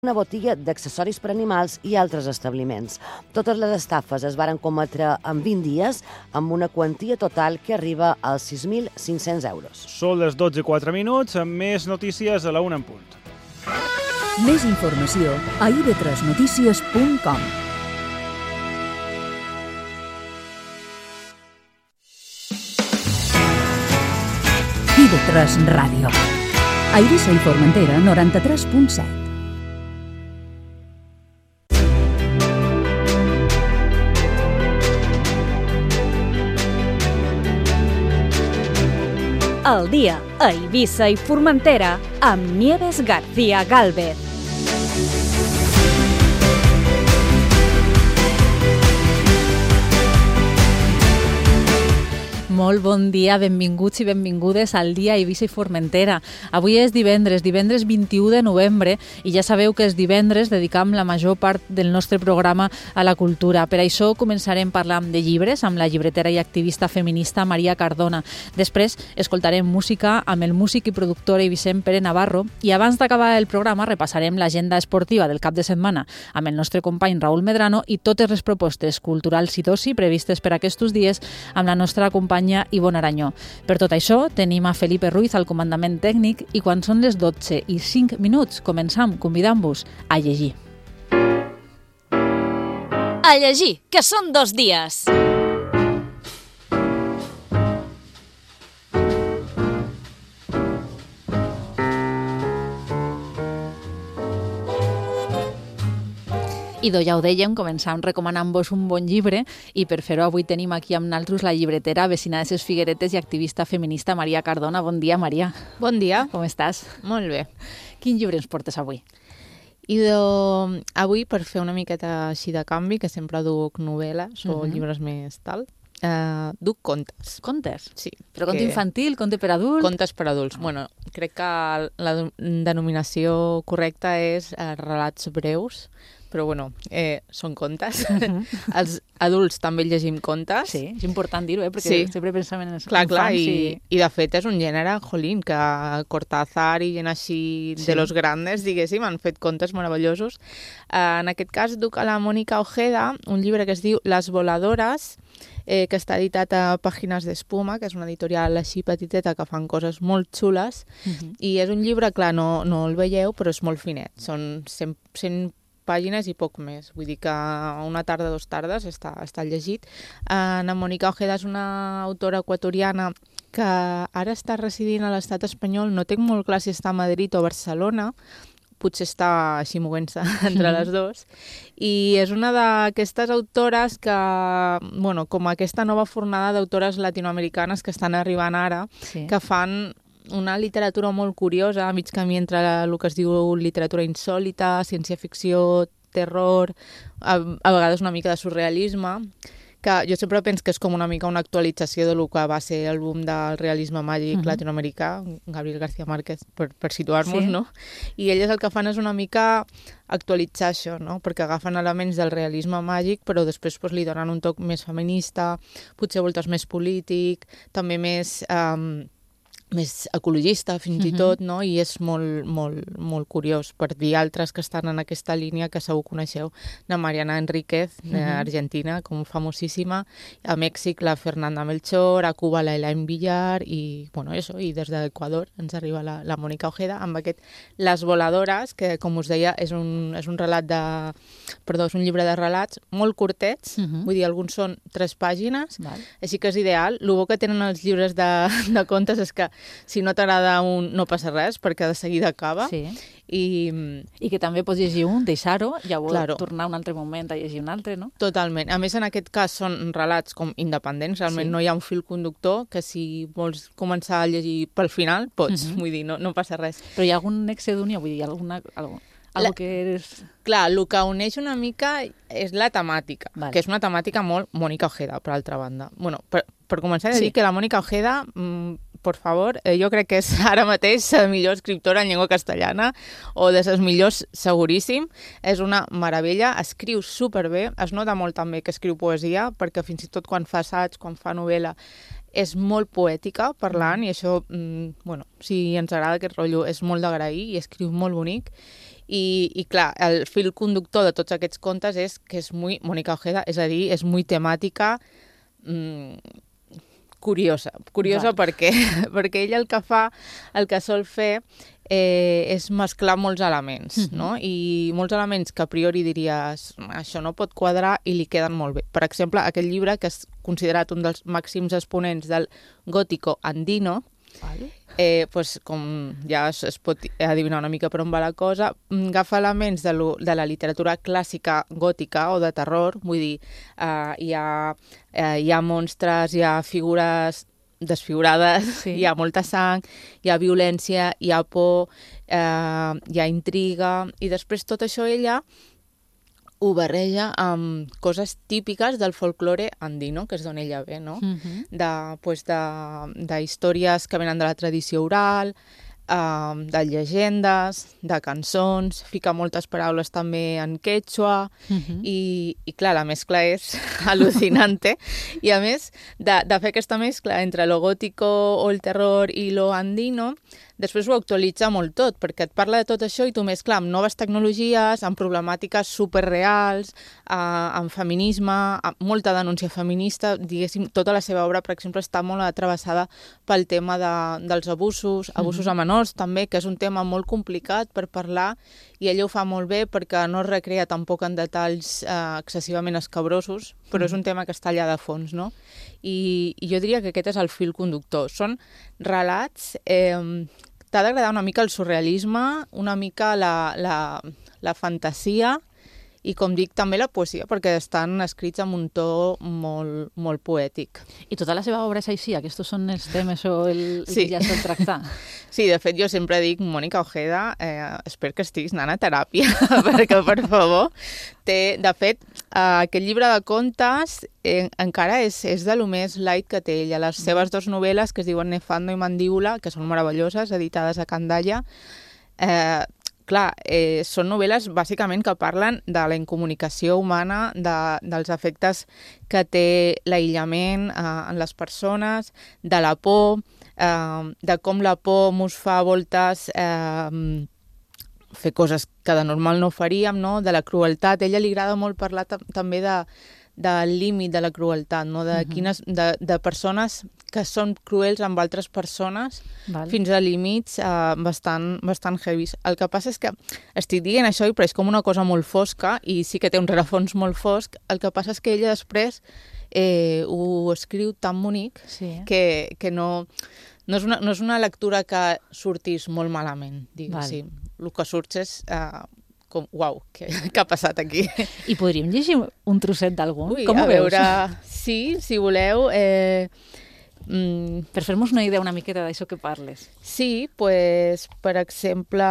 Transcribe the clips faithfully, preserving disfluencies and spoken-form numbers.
una botiga d'accessoris per animals i altres establiments. Totes les estafes es varen cometre en vint dies amb una quantia total que arriba als sis mil cinc-cents euros. Són les dotze i quatre minuts, amb més notícies a la una en punt. Més informació a i ve tres notícies punt com. i ve tres Ràdio. A Eivissa i Formentera, noranta-tres punt set. El dia a Eivissa i Formentera amb Nieves García Gálvez. Molt bon dia, benvinguts i benvingudes al dia a Eivissa i Formentera. Avui és divendres, divendres vint-i-u de novembre, i ja sabeu que els divendres dedicam la major part del nostre programa a la cultura. Per això començarem parlant de llibres amb la llibretera i activista feminista Maria Cardona. Després escoltarem música amb el músic i productor eivissent Pere Navarro, i abans d'acabar el programa repassarem l'agenda esportiva del cap de setmana amb el nostre company Raúl Medrano i totes les propostes culturals i d'oci previstes per aquests dies amb la nostra companya Ivonne Aranyó. Per tot això, tenim a Felipe Ruiz al comandament tècnic i quan són les dotze i cinc minuts començam convidant-vos a llegir. A llegir, que són dos dies! I doncs ja ho dèiem, començam recomanant-vos un bon llibre, i per fer-ho avui tenim aquí amb naltros la llibretera, vecina de ses Figueretes i activista feminista Maria Cardona. Bon dia, Maria. Bon dia. Com estàs? Molt bé. Quin llibre ens portes avui? I de... avui, per fer una miqueta així de canvi, que sempre duc novel·les o Mhm. llibres més tal, eh, duc contes. Contes? Sí. Però conte que- infantil, conte per adult? Contes per adults. Bueno, crec que la de- denominació correcta és eh, relats breus, però bueno, eh, són contes. Els adults també llegim contes. Sí, és important dir-ho, eh? Perquè Sí. sempre pensem en els Clar, infants clar, i, i... i de fet és un gènere, jolín, que Cortázar i gent així Sí. de los grandes, diguéssim, han fet contes meravellosos. Eh, en aquest cas duc a la Mònica Ojeda un llibre que es diu Les voladores, eh, que està editat a Pàgines d'Espuma, que és una editorial així petiteta que fan coses molt xules, Mhm. i és un llibre, clar, no, no el veieu, però és molt finet. Són cent, cent pàgines i poc més. Vull dir que una tarda, dos tardes està, està llegit. Ana Mònica Ojeda és una autora equatoriana que ara està residint a l'estat espanyol. No tinc molt clar si està a Madrid o Barcelona. Potser està així movent-se entre les dues. I és una d'aquestes autores que, bueno, com aquesta nova fornada d'autores latinoamericanes que estan arribant ara, Sí. que fan una literatura molt curiosa, a mig camí entre el que es diu literatura insòlita, ciència-ficció, terror, a, a vegades una mica de surrealisme, que jo sempre penso que és com una mica una actualització de lo que va ser el boom del realisme màgic Mhm. latinoamericà, Gabriel García Márquez, per, per situar-nos, Sí. no? I elles el que fan és una mica actualitzar això, no? Perquè agafen elements del realisme màgic, però després pues, li donen un toc més feminista, potser a voltes més polític, també més... Um, més ecologista, fins i tot, no? I és molt, molt, molt curiós per dir altres que estan en aquesta línia que segur coneixeu, la Mariana Enríquez, d'Argentina, com famosíssima, a Mèxic la Fernanda Melchor, a Cuba la Elaine Villar, i, bueno, això, i des d'Equador ens arriba la, la Mònica Ojeda amb aquest Les voladores, que, com us deia, és un, és un relat de... Perdó, és un llibre de relats molt curtets, Mhm. vull dir, alguns són tres pàgines, Val. així que és ideal. El bo que tenen els llibres de, de contes és que si no t'agrada un no passa res, perquè de seguida acaba. Sí. I I que també pots llegir un, deixar-ho, llavors Claro. tornar un altre moment a llegir un altre, no? totalment. A més, en aquest cas són relats com independents, realment Sí. no hi ha un fil conductor, que si vols començar a llegir pel final, pots, Mhm. vull dir, no, no passa res. Però hi ha algun nexe d'unió, vull dir, alguna, algo, algo La- que és... Clar, el que uneix una mica és la temàtica, Vale. que és una temàtica molt Mònica Ojeda, per altra banda. Bueno, per, per començar, he de Sí. dir que la Mònica Ojeda, mm, por favor, eh, jo crec que és ara mateix la millor escriptora en llengua castellana, o de les millors seguríssim. És una meravella, escriu superbé, es nota molt també que escriu poesia, perquè fins i tot quan fa assaig, quan fa novel·la, és molt poètica parlant, i això, mm, bueno, si ens agrada aquest rotllo, és molt d'agrair, i escriu molt bonic. I, i clar, el fil conductor de tots aquests contes és que és muy Mónica Ojeda, és a dir, és muy temàtica, mmm, curiosa. Curiosa perquè, perquè ella el que fa, el que sol fer eh, és mesclar molts elements, mm-hmm. no? I molts elements que a priori diries això no pot quadrar i li queden molt bé. Per exemple, aquest llibre, que és considerat un dels màxims exponents del gótico andino, vale. Eh, pues, com ja es, es pot adivinar una mica per on va la cosa, agafa elements de, lo, de la literatura clàssica gòtica o de terror, vull dir, eh, hi, ha, eh, hi ha monstres, hi ha figures desfigurades, sí. hi ha molta sang, hi ha violència, hi ha por, eh, hi ha intriga, i després tot això ella ho barreja amb coses típiques del folklore andino, que és d'on ella ve, no? Uh-huh. de, pues de, de històries que venen de la tradició oral, uh, de llegendes, de cançons, fica moltes paraules també en quechua, uh-huh. i, i clar, la mescla és al·lucinante, i a més de, de fer aquesta mescla entre lo gótico o el terror i lo andino, després ho actualitza molt tot, perquè et parla de tot això i tu mescla amb noves tecnologies, amb problemàtiques superreals, eh, amb feminisme, amb molta denúncia feminista, diguéssim, tota la seva obra, per exemple, està molt atravessada pel tema de, dels abusos, abusos mm-hmm. a menors també, que és un tema molt complicat per parlar, i ella ho fa molt bé perquè no es recrea tampoc en detalls eh, excessivament escabrosos, però mm-hmm. és un tema que està allà de fons, no? I, i jo diria que aquest és el fil conductor. Són relats... Eh, T'ha d'agradar una mica el surrealisme, una mica la, la, la fantasia i, com dic, també la poesia, perquè estan escrits amb un to molt, molt poètic. I tota la seva obra és així? Aquests són els temes o el, el sí. que ja sol tractar? Sí, de fet, jo sempre dic, Mónica Ojeda, eh, espero que estiguis anant a teràpia, perquè, per favor, té, de fet, eh, aquest llibre de contes eh, encara és, és de lo més light que té ella. Les seves dues novel·les, que es diuen Nefando i Mandíbula, que són meravelloses, editades a Candalla, eh, clar, eh, són novel·les bàsicament que parlen de la incomunicació humana, de, dels efectes que té l'aïllament eh, en les persones, de la por, eh, de com la por mos fa a voltes eh, fer coses que de normal no faríem, no? De la crueltat. A ella li agrada molt parlar també de, del límit de la crueltat, no? De, uh-huh. quines, de, de persones que són cruels amb altres persones, vale. Fins a límits eh, bastant, bastant heavies. El que passa és que estic dient això i pareix com una cosa molt fosca, i sí que té un rerefons molt fosc. El que passa és que ella després eh, ho escriu tan bonic sí. que, que no, no, és una, no és una lectura que sortís molt malament, diguéssim. Vale. El que surt és... Eh, com, uau, què, què ha passat aquí? I podríem llegir un trosset d'algun? Ui, com ho a veus? veure... Sí, si voleu... Eh, mm, per fer-nos una idea una miqueta d'això que parles. Sí, pues, per exemple...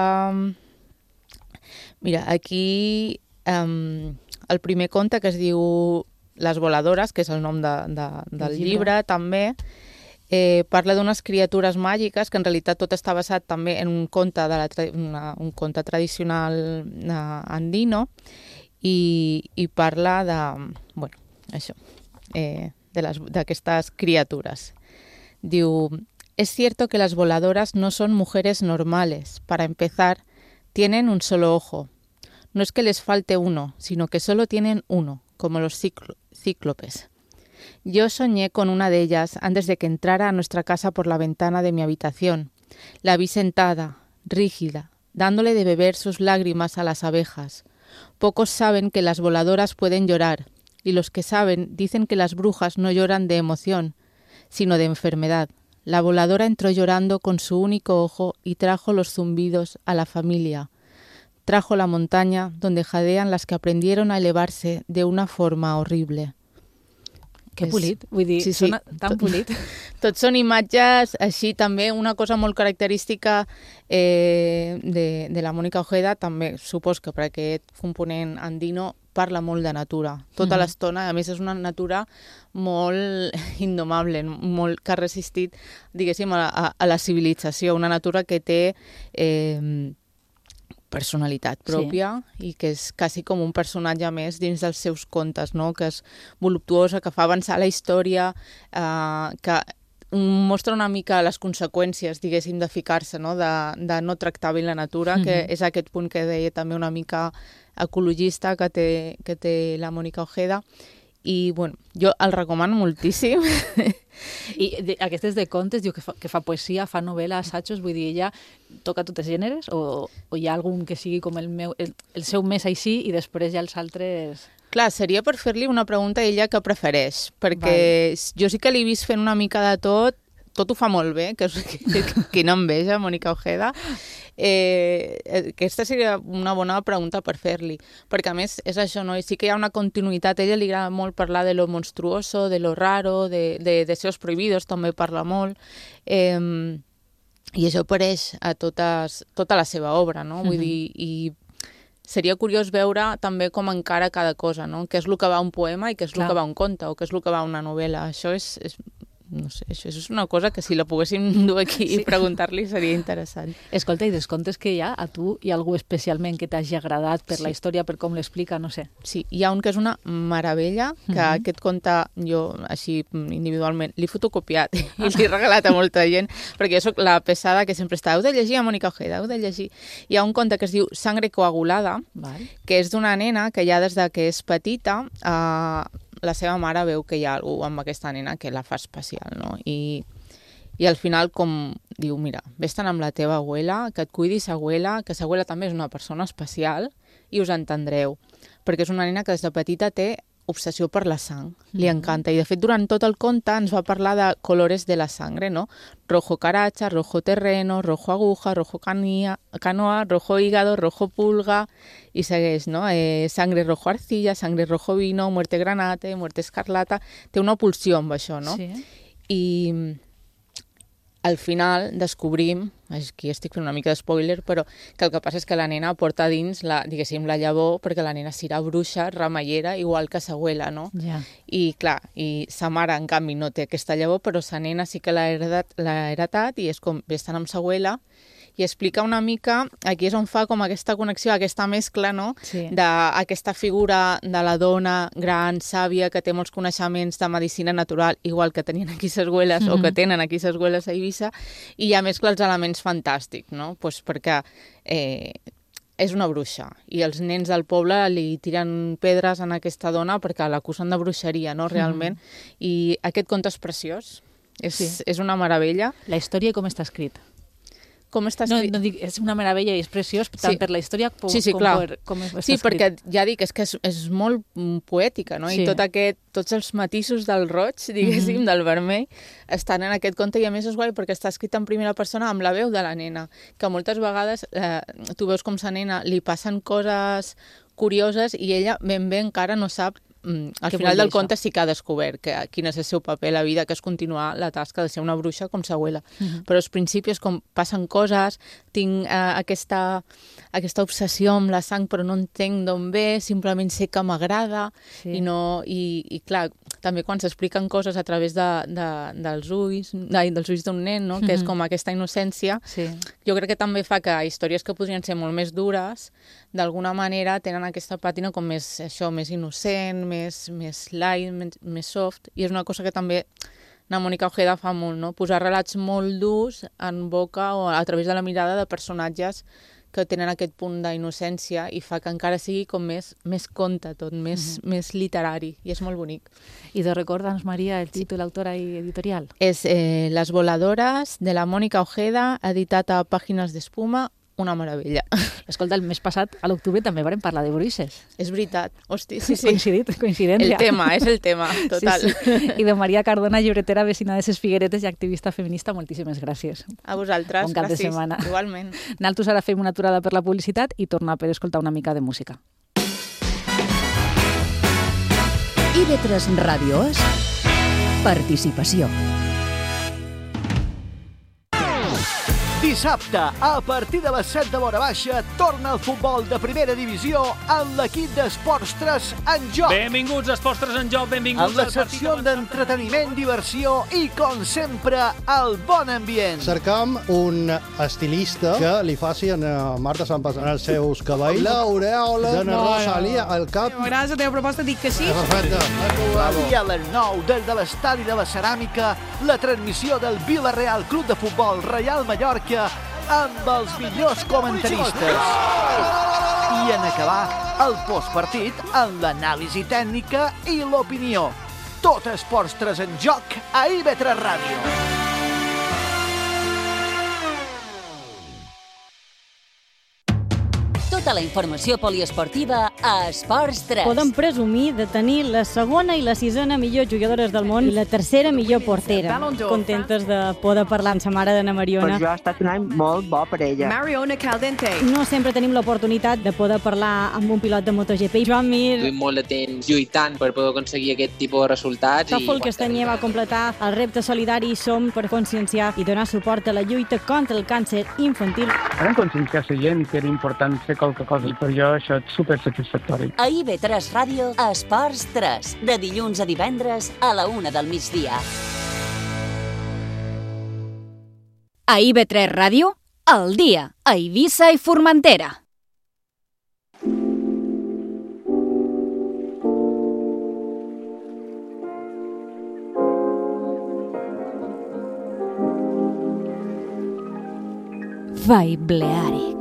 Mira, aquí um, el primer conte, que es diu Les voladores, que és el nom de, de, del llibre, llibre també, eh, parla d'unes criatures màgiques, que en realitat tot està basat també en un conte, de la tra una, un conte tradicional uh, andino, i, i parla de, bueno, això, eh, de estas criaturas. Diu, es cierto que las voladoras no son mujeres normales. Para empezar, tienen un solo ojo. No es que les falte uno, sino que solo tienen uno, como los ciclo cíclopes. Yo soñé con una de ellas antes de que entrara a nuestra casa por la ventana de mi habitación. La vi sentada, rígida, dándole de beber sus lágrimas a las abejas. Pocos saben que las voladoras pueden llorar, y los que saben dicen que las brujas no lloran de emoción, sino de enfermedad. La voladora entró llorando con su único ojo y trajo los zumbidos a la familia. Trajo la montaña donde jadean las que aprendieron a elevarse de una forma horrible. Que polit, vull dir, sí, sí, sona tan tot, polit. Tots són imatges, així també una cosa molt característica eh, de, de la Mónica Ojeda, també supos que per aquest component andino parla molt de natura, tota mm-hmm. l'estona, a més és una natura molt indomable, molt que ha resistit, diguéssim, a, a, a la civilització, una natura que té... Eh, personalitat pròpia sí. I que és quasi com un personatge més dins dels seus contes, no? Que és voluptuosa, que fa avançar la història, eh, que mostra una mica les conseqüències, diguéssim, de ficar-se, no? De, de no tractar bé la natura, mm-hmm. que és aquest punt que deia també una mica ecologista que té, que té la Mònica Ojeda. I, bueno, jo el recomano moltíssim. I de, aquestes de contes, diu que fa, que fa poesia, fa novel·la, assajos, vull dir, ella toca tots els gèneres o, o hi ha algun que sigui com el, meu, el, el seu més així i després ja els altres... Clar, seria per fer-li una pregunta a ella que prefereix, perquè vale. Jo sí que l'he vist fent una mica de tot, tot ho fa molt bé, que és quina enveja, Mònica Ojeda. Eh, aquesta seria una bona pregunta per fer-li, perquè a més és això, no? I sí que hi ha una continuïtat, a ella li agrada molt parlar de lo monstruoso, de lo raro, de, de deseos prohibidos, també parla molt, eh, i això apareix a totes, tota la seva obra, no? Vull dir, i seria curiós veure també com encara cada cosa, no? Què és el que va un poema i què és el que va un conte, o què és el que va una novel·la. Això és... és no sé, això és una cosa que si la poguéssim dur aquí sí. i preguntar-li seria interessant. Escolta, i dels contes que hi ha, a tu hi ha algú especialment que t'hagi agradat per sí. la història, per com l'explica, no sé? Sí, hi ha un que és una meravella, que uh-huh. aquest conte jo, així individualment, l'he fotocopiat i l'he regalat a molta gent, perquè jo soc la pesada que sempre està, heu de llegir a Mònica Ojeda, heu de llegir. Hi ha un conte que es diu Sangre coagulada, Val. que és d'una nena que ja des de que és petita... Eh, la seva mare veu que hi ha algú amb aquesta nena que la fa especial, no? I, i al final com diu, mira, vés-te'n amb la teva abuela, que et cuidi sa abuela, que sa abuela també és una persona especial i us entendreu, perquè és una nena que des de petita té obsessió per la sang, li encanta, i de fet durant tot el conte ens va parlar de colores de la sangre, no? Rojo caracha, rojo terreno, rojo aguja, rojo canía, canoa, rojo hígado, rojo pulga, i segueix, no? Eh, sangre rojo arcilla, sangre rojo vino, muerte granate, muerte escarlata... Té una pulsió amb això, no? Sí. I al final descobrim, aquí estic fent una mica de spoiler, però que el que passa és que la nena porta dins, la, diguéssim, la llavor, perquè la nena serà bruixa, ramallera, igual que sa abuela, no? Ja. I clar, i sa mare, en canvi, no té aquesta llavor, però sa nena sí que l'ha heretat, l'ha heretat i és com, vés-te'n amb sa abuela, i explica una mica, aquí és on fa com aquesta connexió, aquesta mescla, no? Sí. D'aquesta figura de la dona gran, sàvia, que té molts coneixements de medicina natural, igual que tenien aquí ses abueles, mm-hmm. o que tenen aquí ses abueles a Eivissa, i ja mescla els elements fantàstics, no? Pues perquè eh, és una bruixa, i els nens del poble li tiren pedres en aquesta dona perquè l'acusen de bruixeria, no? Realment. Mm-hmm. I aquest conte és preciós, és, sí. és una meravella. La història com està escrita? Com està escrit? No, no dic, és una meravella i és preciós, tant sí. per la història com, sí, sí, com, per, com està sí, escrit. perquè ja dic, és que és, és molt poètica, no? Sí. I tot aquest, tots els matisos del roig, diguéssim, mm-hmm. del vermell, estan en aquest conte, i a més és guai perquè està escrit en primera persona amb la veu de la nena, que moltes vegades eh, tu veus com sa nena li passen coses curioses i ella ben bé encara no sap. Mm, al final del conte sí que ha descobert que, quin és el seu paper a la vida, que és continuar la tasca de ser una bruixa com sa abuela. Uh-huh. Però als principis com passen coses, tinc eh, aquesta, aquesta obsessió amb la sang però no entenc d'on ve, simplement sé que m'agrada, sí. i, no, i, i clar, també quan s'expliquen coses a través de, de, dels ulls de, dels ulls d'un nen, no? Uh-huh. que és com aquesta innocència, sí. jo crec que també fa que històries que podrien ser molt més dures, d'alguna manera tenen aquesta pàtina com més, això, més innocent, més, més light, més, més soft, i és una cosa que també la Mònica Ojeda fa molt, no? Posar relats molt durs en boca o a través de la mirada de personatges que tenen aquest punt d'innocència i fa que encara sigui com més, més conte tot, més, uh-huh. més literari, i és molt bonic. I de recorda'ns, Maria, el títol, autora i editorial. És eh, Les voladores, de la Mònica Ojeda, editat a Pàgines d'Espuma, una meravella. Escolta, el mes passat, a l'octubre, també vam parlar de bruixes. És veritat. Hosti, sí, sí. Coincidit, coincidència. El tema, és el tema, total. Sí, sí. I de Maria Cardona, llibretera, vecina de ses Figueretes i activista feminista, moltíssimes gràcies. A vosaltres, bon cap gràcies. De setmana. Igualment. Naltros ara fem una aturada per la publicitat i tornar per escoltar una mica de música. I de tres Ràdio és participació. Dissabte, a partir de les set de l'hora baixa, torna el futbol de primera divisió amb l'equip d'Esports tres en joc. Benvinguts a Esports tres en joc, benvinguts amb la secció d'entreteniment, diversió i, com sempre, el bon ambient. Cercam un estilista que li faci a Marta Sampas en els seus cabells l'aureola de na Rosalia al cap. M'agrada la teva proposta, dic que sí. Perfecte. I a les nou, des de l'estadi de la Ceràmica, la transmissió del Villarreal Club de Futbol Reial Mallorca amb els millors comentaristes. I en acabar, el postpartit amb l'anàlisi tècnica i l'opinió. Tot Esports tres en joc a I V tres Ràdio. Tota la informació poliesportiva a Esports tres. Podem presumir de tenir la segona i la sisena millor jugadores del món i la tercera millor portera. Contentes de poder parlar amb sa mare d'Anna Mariona. Per jo ha estat un any molt bo per ella. Mariona Caldente. No sempre tenim l'oportunitat de poder parlar amb un pilot de MotoGP. Joan Mir. Estic molt de temps lluitant per poder aconseguir aquest tipus de resultats. Tòfol Castanyer va completar el repte solidari Som per conscienciar i donar suport a la lluita contra el càncer infantil. Vam conscienciar la gent que era important fer qualque cosa i per jo això és supersatisfactori. A I V tres Ràdio, Esports tres, de dilluns a divendres a la una del migdia. A I V tres Ràdio, al dia, a Eivissa i Formentera. Vai Blearic.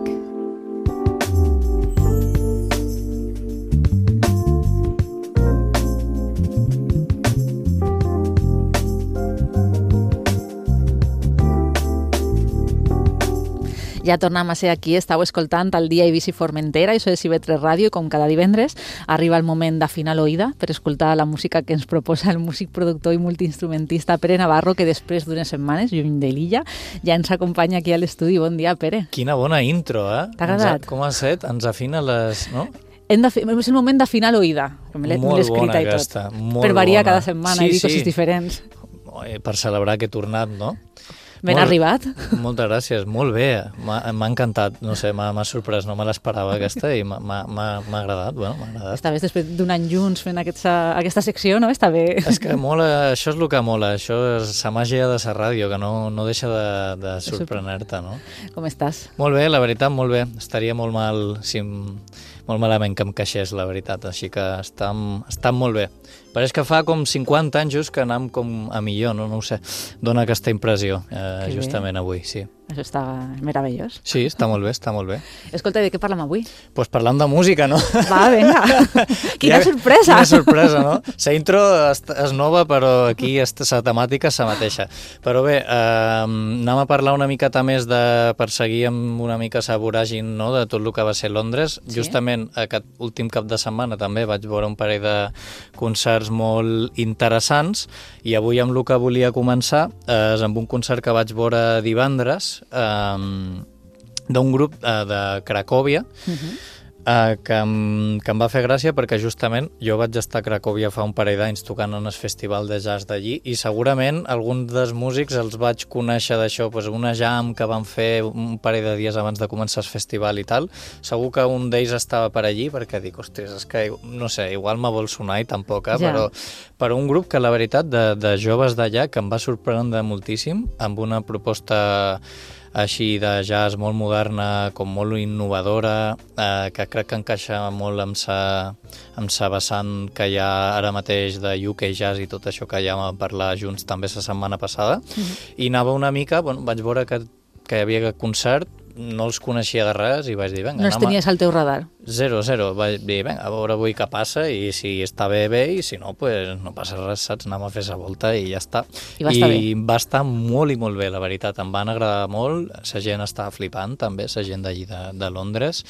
Ja tornem a ser aquí, estàu escoltant el dia Eivissa i Formentera, això és I V tres Ràdio, i com cada divendres arriba el moment d'afinar l'oïda per escoltar la música que ens proposa el músic, productor i multiinstrumentista Pere Navarro, que després d'unes setmanes, lluny de l'illa, ja ens acompanya aquí a l'estudi. Bon dia, Pere. Quina bona intro, eh? T'ha agradat? Com ha set? Ens afina les... No? Hem de fer, és el moment d'afinar l'oïda. Molt bona aquesta, molt bona. Per variar cada setmana, sí, i dir coses sí. diferents. Per celebrar que he tornat, no? Ben molt, arribat. Moltes gràcies, molt bé, m'ha encantat, no sé, m'ha sorprès, no me l'esperava aquesta i m'ha agradat, bueno, m'ha agradat. Estaves després d'un any junts fent aquesta, aquesta secció, no? Està bé. És que mola, això és el que mola, això és la màgia de la ràdio, que no, no deixa de, de sorprendre-te, no? Com estàs? Molt bé, la veritat, molt bé. Estaria molt mal, si, molt malament que em queixés, la veritat, així que està, està molt bé. Pareix que fa com cinquanta anys que anam com a millor, no, no ho sé. Dóna aquesta impressió, eh, justament bé. Avui, sí. Això està meravellós. Sí, està molt bé, està molt bé. Escolta, de què parlem avui? Doncs pues parlant de música, no? Va, vinga. Quina ja, sorpresa! Quina sorpresa, no? La intro és, és nova, però aquí la temàtica és la mateixa. Però bé, eh, anem a parlar una miqueta més de perseguir amb una mica la voràgin, no?, de tot el que va ser Londres. Sí? Justament aquest últim cap de setmana també vaig veure un parell de concerts molt interessants i avui amb el que volia començar és amb un concert que vaig veure divendres Um, d'un grup uh, de Cracòvia uh-huh. uh, que, em, que em va fer gràcia perquè justament jo vaig estar a Cracòvia fa un parell d'anys tocant en el festival de jazz d'allí i segurament alguns dels músics els vaig conèixer d'això, pues, una jam que van fer un parell de dies abans de començar el festival i tal, segur que un d'ells estava per allí perquè dic, ostres, és que no sé, igual me vol sonar i tampoc, eh? ja. però, però un grup que la veritat de, de joves d'allà que em va sorprendre moltíssim amb una proposta així de jazz molt moderna, com molt innovadora, eh, que crec que encaixa molt amb sa, amb sa vessant que hi ha ara mateix de U K Jazz i tot això que ja vam parlar junts també la setmana passada. Mm-hmm. I anava una mica, bueno, vaig veure que, que hi havia aquest concert, no els coneixia de res i vaig dir, vinga... No els tenies al teu radar? Zero, zero. Vaig dir, vinga, a veure avui què passa i si està bé, bé, i si no, pues, no passa res, saps? Anem a fer la volta i ja està. I va estar I bé? va estar molt i molt bé, la veritat. Em van agradar molt, la gent estava flipant també, la gent d'allí de, de Londres,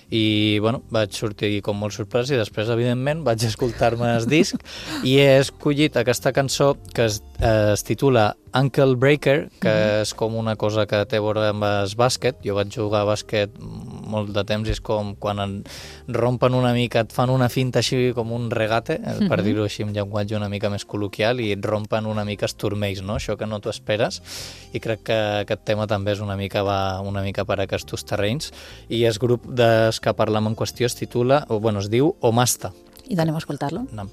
i bueno, vaig sortir com molt sorprès i després, evidentment, vaig escoltar-me el disc i he escollit aquesta cançó que es, eh, es titula Ankle Breaker, que mm-hmm. és com una cosa que té a veure amb el bàsquet. Jo vaig jugar a bàsquet molt de temps, i és com quan en rompen una mica, et fan una finta així com un regate, per Mhm. dir-ho així en llenguatge una mica més col·loquial, i et rompen una mica els turmells, no? Això que no t'ho esperes, i crec que aquest tema també és una mica, va una mica per aquests terrenys, i el grup des que parlem en qüestió es titula, o bueno, es diu Omasta. I d'anem a escoltar-lo. Anem.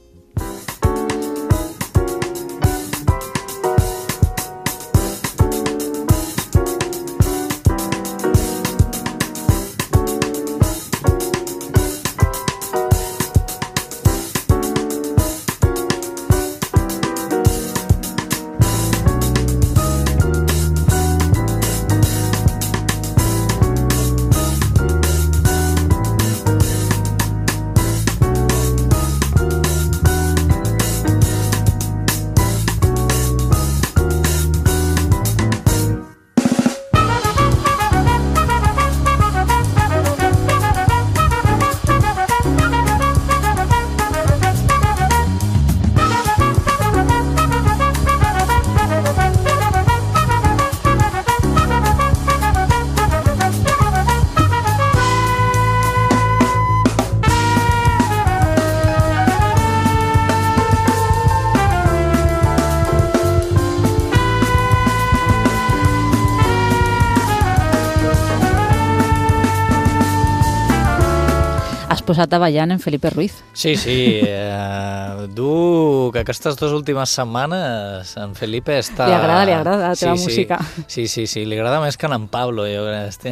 Has posat a ballant en Felipe Ruiz. Sí, sí, eh, du que aquestes dues últimes setmanes en Felipe està... Li agrada, li agrada la teva sí, música. Sí, sí, sí, li agrada més que en Pablo. Jo,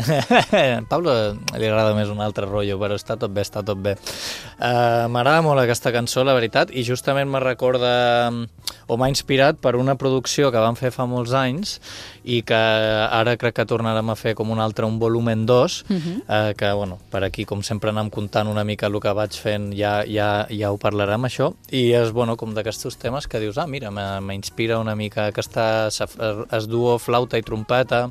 en Pablo li agrada més un altre rotllo, però està tot bé, està tot bé. Uh, M'agrada molt aquesta cançó, la veritat, i justament me recorda, o m'ha inspirat per una producció que vam fer fa molts anys i que ara crec que tornarem a fer com un altre, un volumen dos, Mhm. eh, que, bueno, per aquí, com sempre, anem comptant una mica el que vaig fent, ja, ja, ja ho parlarem, això, i és, bueno, com d'aquests temes que dius, ah, mira, m'inspira una mica aquesta, es duo flauta i trompeta,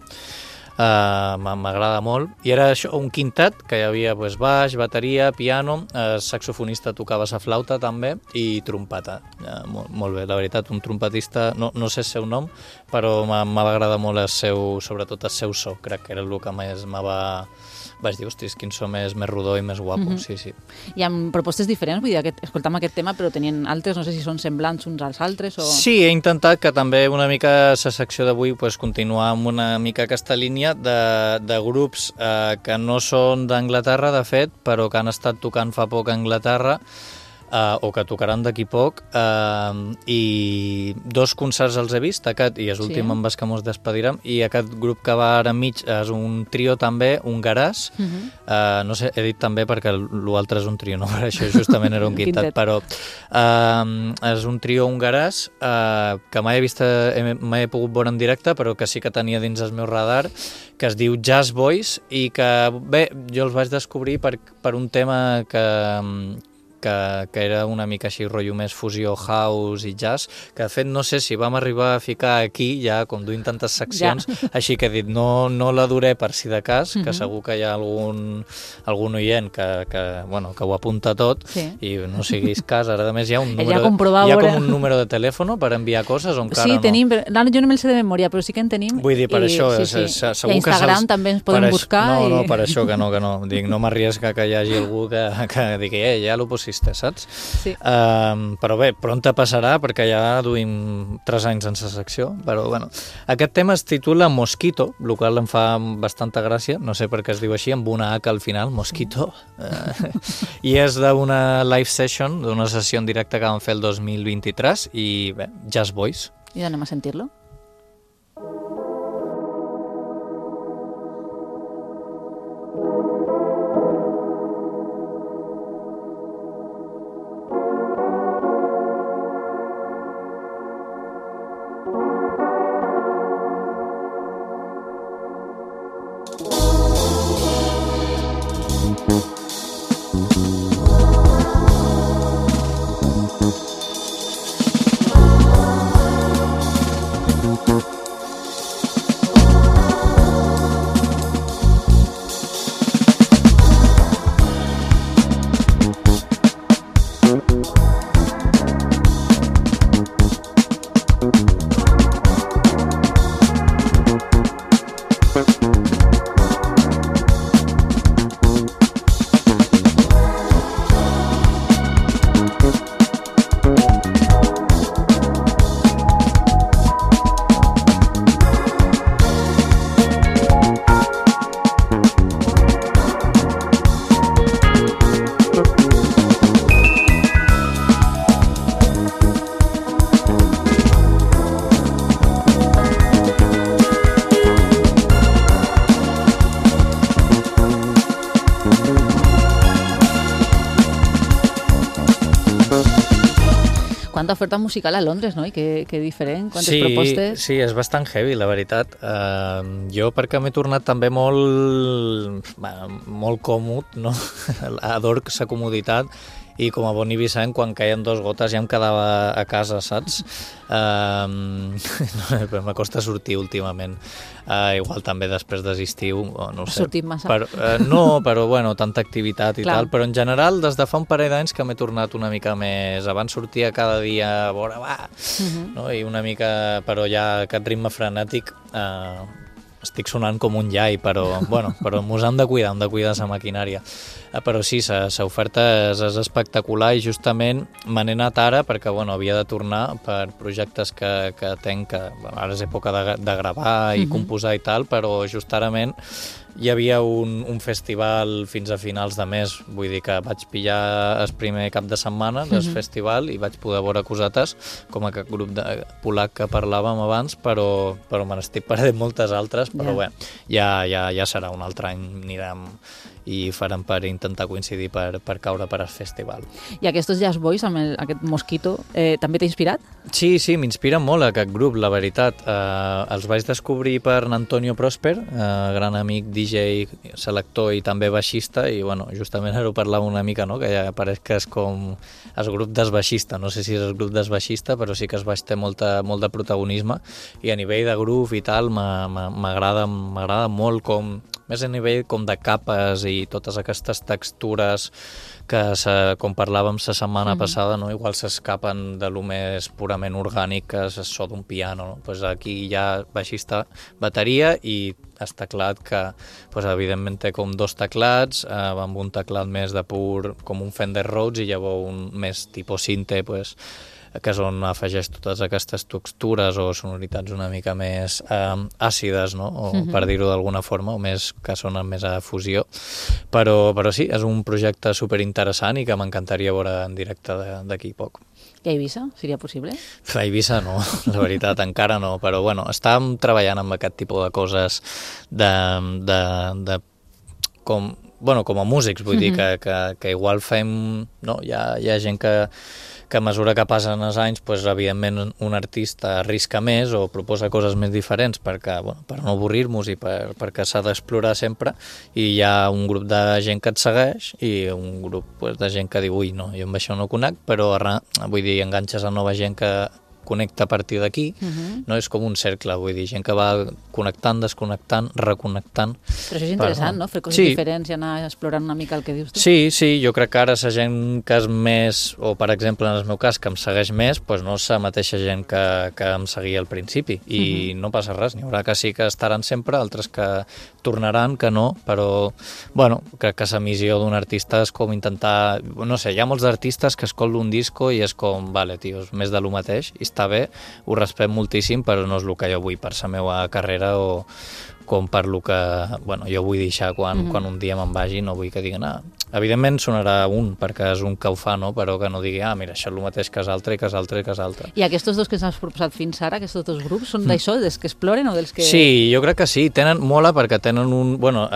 Uh, m'agrada molt, i era això, un quintet que hi havia pues, baix, bateria, piano, el saxofonista tocava la flauta també i trompeta, uh, molt, molt bé, la veritat, un trompetista, no, no sé el seu nom, però m'ha agradat molt el seu, sobretot el seu so, crec que era el que més m'ha... Vaig dir, ostres, quin so més, més rodó i més guapo, Mhm. sí, sí. I amb propostes diferents, vull dir, aquest, escoltam aquest tema, però tenien altres, no sé si són semblants uns als altres o... Sí, he intentat que també una mica la secció d'avui pues, continuar amb una mica aquesta línia de, de grups eh, que no són d'Anglaterra, de fet, però que han estat tocant fa poc a Anglaterra, Uh, o que tocaran d'aquí poc, uh, i dos concerts els he vist, aquest i l'últim Sí. amb els que mos despedirem, i aquest grup que va ara enmig és un trio també, un garàs, Mhm. uh, no sé, he dit també perquè l'altre és un trio, no? Per això justament era un Un quintet, quintet. però uh, és un trio hongarès uh, que mai he vist, eh, mai he pogut veure en directe, però que sí que tenia dins el meu radar, que es diu Jazz Boys, i que, bé, jo els vaig descobrir per, per un tema que... Que, que era una mica així, rotllo més fusió house i jazz, que de fet no sé si vam arribar a ficar aquí ja com duint tantes seccions, Ja. així que he dit, no, no la duré per si de cas, que Mhm. segur que hi ha algun, algun oient que, que, bueno, que ho apunta tot, Sí. i no siguis cas, ara a més hi ha un Ella número, comprovava hi ha com veure- un número de telèfon per enviar coses o encara Sí, no? tenim, però, no, jo no me'l sé de memòria, però sí que en tenim. Vull dir, per i, això, sí, és, sí. és, I a segur que Instagram se'ls- també ens per podem això- buscar. No, i... no, per això que no, que no. Dic, no m'arriesga que hi hagi algú que, que digui, eh, ja lo pusiste, saps? Sí. Um, però bé, pronta passarà perquè ja duim tres anys en sa secció, però bueno. Aquest tema es titula Mosquito, el qual em fa bastanta gràcia, no sé per què es diu així, amb una H al final, Mosquito, uh, i és d'una live session, d'una sessió en directe que vam fer el dos mil vint-i-tres, i bé, Jazz Boys. I anem a sentir-lo. quanta oferta musical a Londres, no? I que, que diferent, quantes sí, propostes. Sí, és bastant heavy, la veritat. Uh, jo perquè m'he tornat també molt, molt còmod, no? Adoro sa comoditat, i com a bon ibicenc, quan caien dos gotes ja em quedava a casa, saps? Uh, no, m'acosta sortir últimament. Uh, igual també després d'estiu, no ho sé. Ha sortit massa. Per, uh, no, però bueno, tanta activitat i Clar. tal, però en general des de fa un parell d'anys que m'he tornat una mica més... Abans sortia cada dia a veure, va, uh-huh. no? I una mica, però ja aquest ritme frenètic... Uh, estic sonant com un iai, però, bueno, però mos hem de cuidar, hem de cuidar sa maquinària. Però sí, sa, sa oferta és, és espectacular i justament me n'he anat ara perquè bueno, havia de tornar per projectes que, que tenc, que bueno, ara és època de, de gravar i uh-huh. composar i tal, però justament hi havia un, un festival fins a finals de mes, vull dir que vaig pillar el primer cap de setmana del uh-huh. festival i vaig poder veure cosetes com aquest grup de polac que parlàvem abans, però, però me n'estic perdent moltes altres, però yeah. bé, ja, ja, ja serà un altre any, anirem i farem per intentar coincidir per, per caure per al festival. I aquests Jazz Boys, amb el, aquest Mosquito, eh, també t'ha inspirat? Sí, sí, m'inspira molt aquest grup, la veritat. Eh, els vaig descobrir per Antonio Prosper, eh, gran amic, D J, selector i també baixista, i bueno, justament ara ho parlava una mica, no? Que ja pareix que és com el grup desbaixista, no sé si és el grup desbaixista, però sí que el baix té molta, molt de protagonisme, i a nivell de groove i tal m'agrada m'agrada molt, com més a nivell com de capes i totes aquestes textures que, se, com parlàvem la setmana mm-hmm. passada, no? Igual s'escapen de lo més purament orgànic que és el so d'un piano. No? Pues aquí hi ha baixista, bateria i el teclat que, pues, evidentment, té com dos teclats, eh, amb un teclat més de pur, com un Fender Rhodes, i llavors un més tipus sinte, pues, que és on afegeix totes aquestes textures o sonoritats una mica més eh, àcides, no? O, mm-hmm. per dir-ho d'alguna forma, o més que sonen més a fusió. Però, però sí, és un projecte superinteressant i que m'encantaria veure en directe d'aquí poc. I a Eivissa? Seria possible? A Eivissa no, la veritat, encara no, però bueno, estàvem treballant amb aquest tipus de coses de, de, de com, bueno, com a músics, vull mm-hmm. dir que, que, que igual fem, no, hi ha, hi ha gent que que a mesura que passen els anys, pues, evidentment un artista arrisca més o proposa coses més diferents perquè, bueno, per no avorrir-nos i per, perquè s'ha d'explorar sempre, i hi ha un grup de gent que et segueix i un grup, pues, de gent que diu ui, no, jo amb això no conec, però vull dir, enganxes a nova gent que connecta a partir d'aquí, uh-huh. no? És com un cercle, vull dir, gent que va connectant, desconnectant, reconnectant. Però això és interessant, per, no? Fer coses sí. diferents i anar explorant una mica el que dius tu. Sí, sí, jo crec que ara la gent que és més, o per exemple en el meu cas, que em segueix més, doncs no és la mateixa gent que, que em seguia al principi, i uh-huh. no passa res, n'hi haurà que sí que estaran sempre, altres que tornaran, que no, però, bueno, crec que la missió d'un artista és com intentar, no sé, hi ha molts artistes que escolten un disco i és com, vale, tio, és més de lo mateix, i està bé, ho respecto moltíssim, però no és el que jo vull per la meva carrera o com per lo que bueno, jo vull deixar quan, mm-hmm. quan un dia me'n vagi, no vull que diguin, ah, evidentment sonarà un, perquè és un que ho fa, no? Però que no digui, ah, mira, això és el mateix que és altre, i que és altre, i que és altre. I aquests dos que ens has proposat fins ara, aquests dos grups, són mm. d'això, dels que exploren o dels que... Sí, jo crec que sí, tenen mola perquè tenen un... Bueno,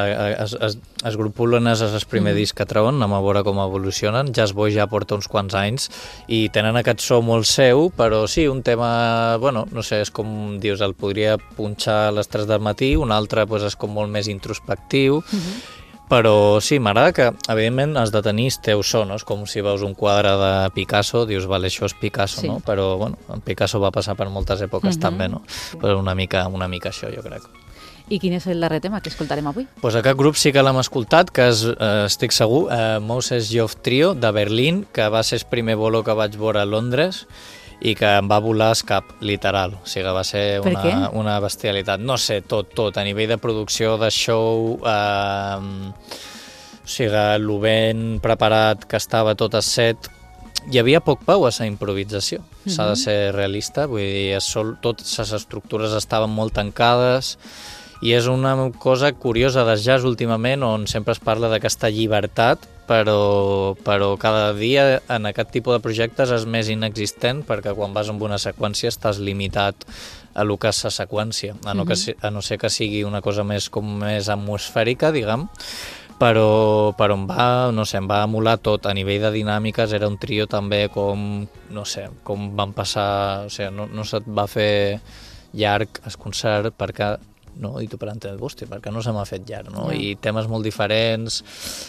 el grup polonès és el primer mm. disc que treuen, anem a veure com evolucionen, Jazz Boy ja porta uns quants anys i tenen aquest so molt seu, però sí, un tema, bueno, no sé, és com dius, el podria punxar a les tres del matí, un altre pues, és com molt més introspectiu, mm-hmm. però sí, m'agrada que, evidentment, has de tenir el teu so, no? És com si veus un quadre de Picasso, dius, vale, això és Picasso, sí. no? Però, bueno, en Picasso va passar per moltes èpoques mm-hmm. també, no? Sí. Però una mica, una mica això, jo crec. I quin és el darrer tema que escoltarem avui? Pues aquest grup sí que l'hem escoltat, que és, eh, estic segur, eh, Moses Jove Trio, de Berlín, que va ser el primer bolo que vaig veure a Londres, i que em va volar el cap, literal. O sigui, va ser una, una bestialitat. No sé, tot, tot. A nivell de producció, de show, eh, o sigui, el ben preparat que estava tot el set. Hi havia poc pau a la improvisació. Mm-hmm. S'ha de ser realista. Vull dir, sol, totes les estructures estaven molt tancades, i és una cosa curiosa del jazz últimament, on sempre es parla d'aquesta llibertat, però, però cada dia en aquest tipus de projectes és més inexistent, perquè quan vas amb una seqüència estàs limitat a lo que és la seqüència, a no, mm-hmm. que, a no ser que sigui una cosa més, com més atmosfèrica, diguem, però, però em va, no sé, em va emular tot. A nivell de dinàmiques era un trio també com, no sé, com van passar, o sigui, no, no se't va fer llarg el concert perquè, no, i tu per entendre, hòstia, perquè no se m'ha fet llarg, no? I temes molt diferents,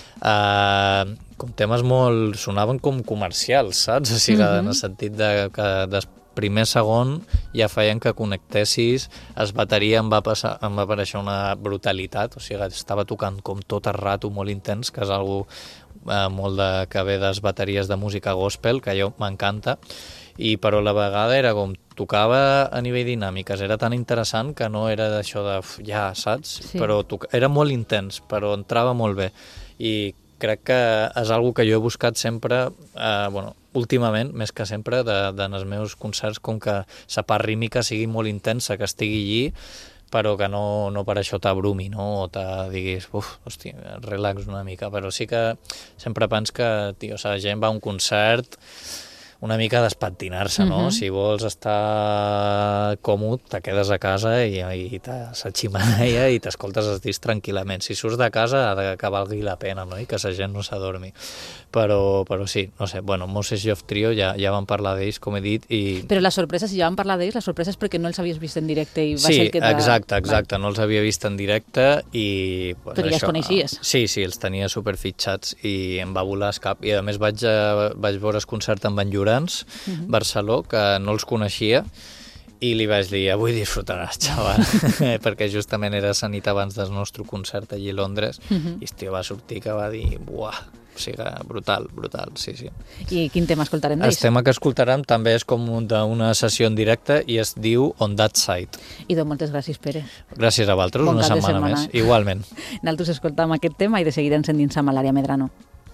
eh, com temes molt, sonaven com comercials, saps? O sigui, mm-hmm. en el sentit de que des primer segon ja feien que connectessis, es bateria em va, passar, em va aparèixer una brutalitat, o sigui, estava tocant com tot el rato molt intens, que és algo eh, molt de, que ve des bateries de música gospel, que jo m'encanta, i però a la vegada era com tocava a nivell dinàmiques, era tan interessant que no era d'això de ja, saps? Sí. Però toc... era molt intens, però entrava molt bé, i crec que és algo que jo he buscat sempre, eh, bueno, últimament, més que sempre, de, de en els meus concerts, com que la part rítmica sigui molt intensa, que estigui allí, però que no, no per això t'abrumi, no? O te diguis, uf, hòstia, relax una mica, però sí que sempre pens que, tio, la gent va a un concert una mica despentinar-se, no? Uh-huh. Si vols estar còmode, te quedes a casa i, i t'has a ximeneia i t'escoltes els discs tranquil·lament. Si surts de casa ha de que valgui la pena, no? I que la gent no s'adormi. Però, però sí, no sé, bueno, Moses Youth Trio ja, ja vam parlar d'ells, com he dit, i... Però la sorpresa, si ja vam parlar d'ells, la sorpresa és perquè no els havies vist en directe i va sí, ser el que... Sí, exacte, exacte, no els havia vist en directe i... Pues, però ja això, els coneixies. Sí, sí, els tenia superfitxats i em va volar el cap. I a més vaig, a, vaig veure el concert amb en Llorens, Uh-huh. Barceló, que no els coneixia, i li vaig dir, avui disfrutaràs, xaval, perquè justament era la nit abans del nostre concert allí a Londres, uh-huh. i el tio va sortir que va dir, buah, o sigui, brutal, brutal, sí, sí. I quin tema escoltarem d'ells? El tema que escoltarem també és com d'una sessió en directe i es diu On That Side. I doncs moltes gràcies, Pere. Gràcies a vosaltres, bon una setmana, setmana més, igualment. Nosaltres escoltam aquest tema i de seguida ens endinsam a l'àrea Medrano.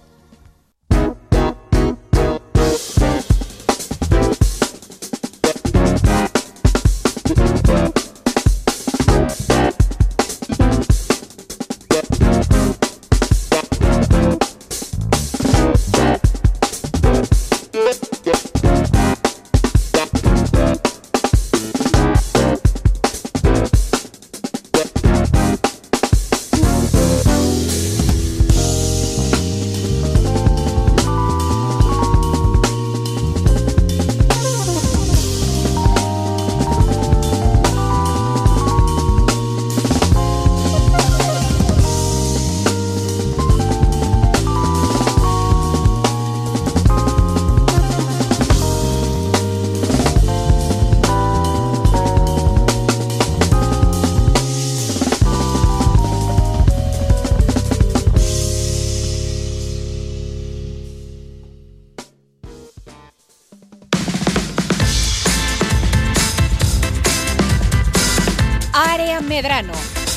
Medrano.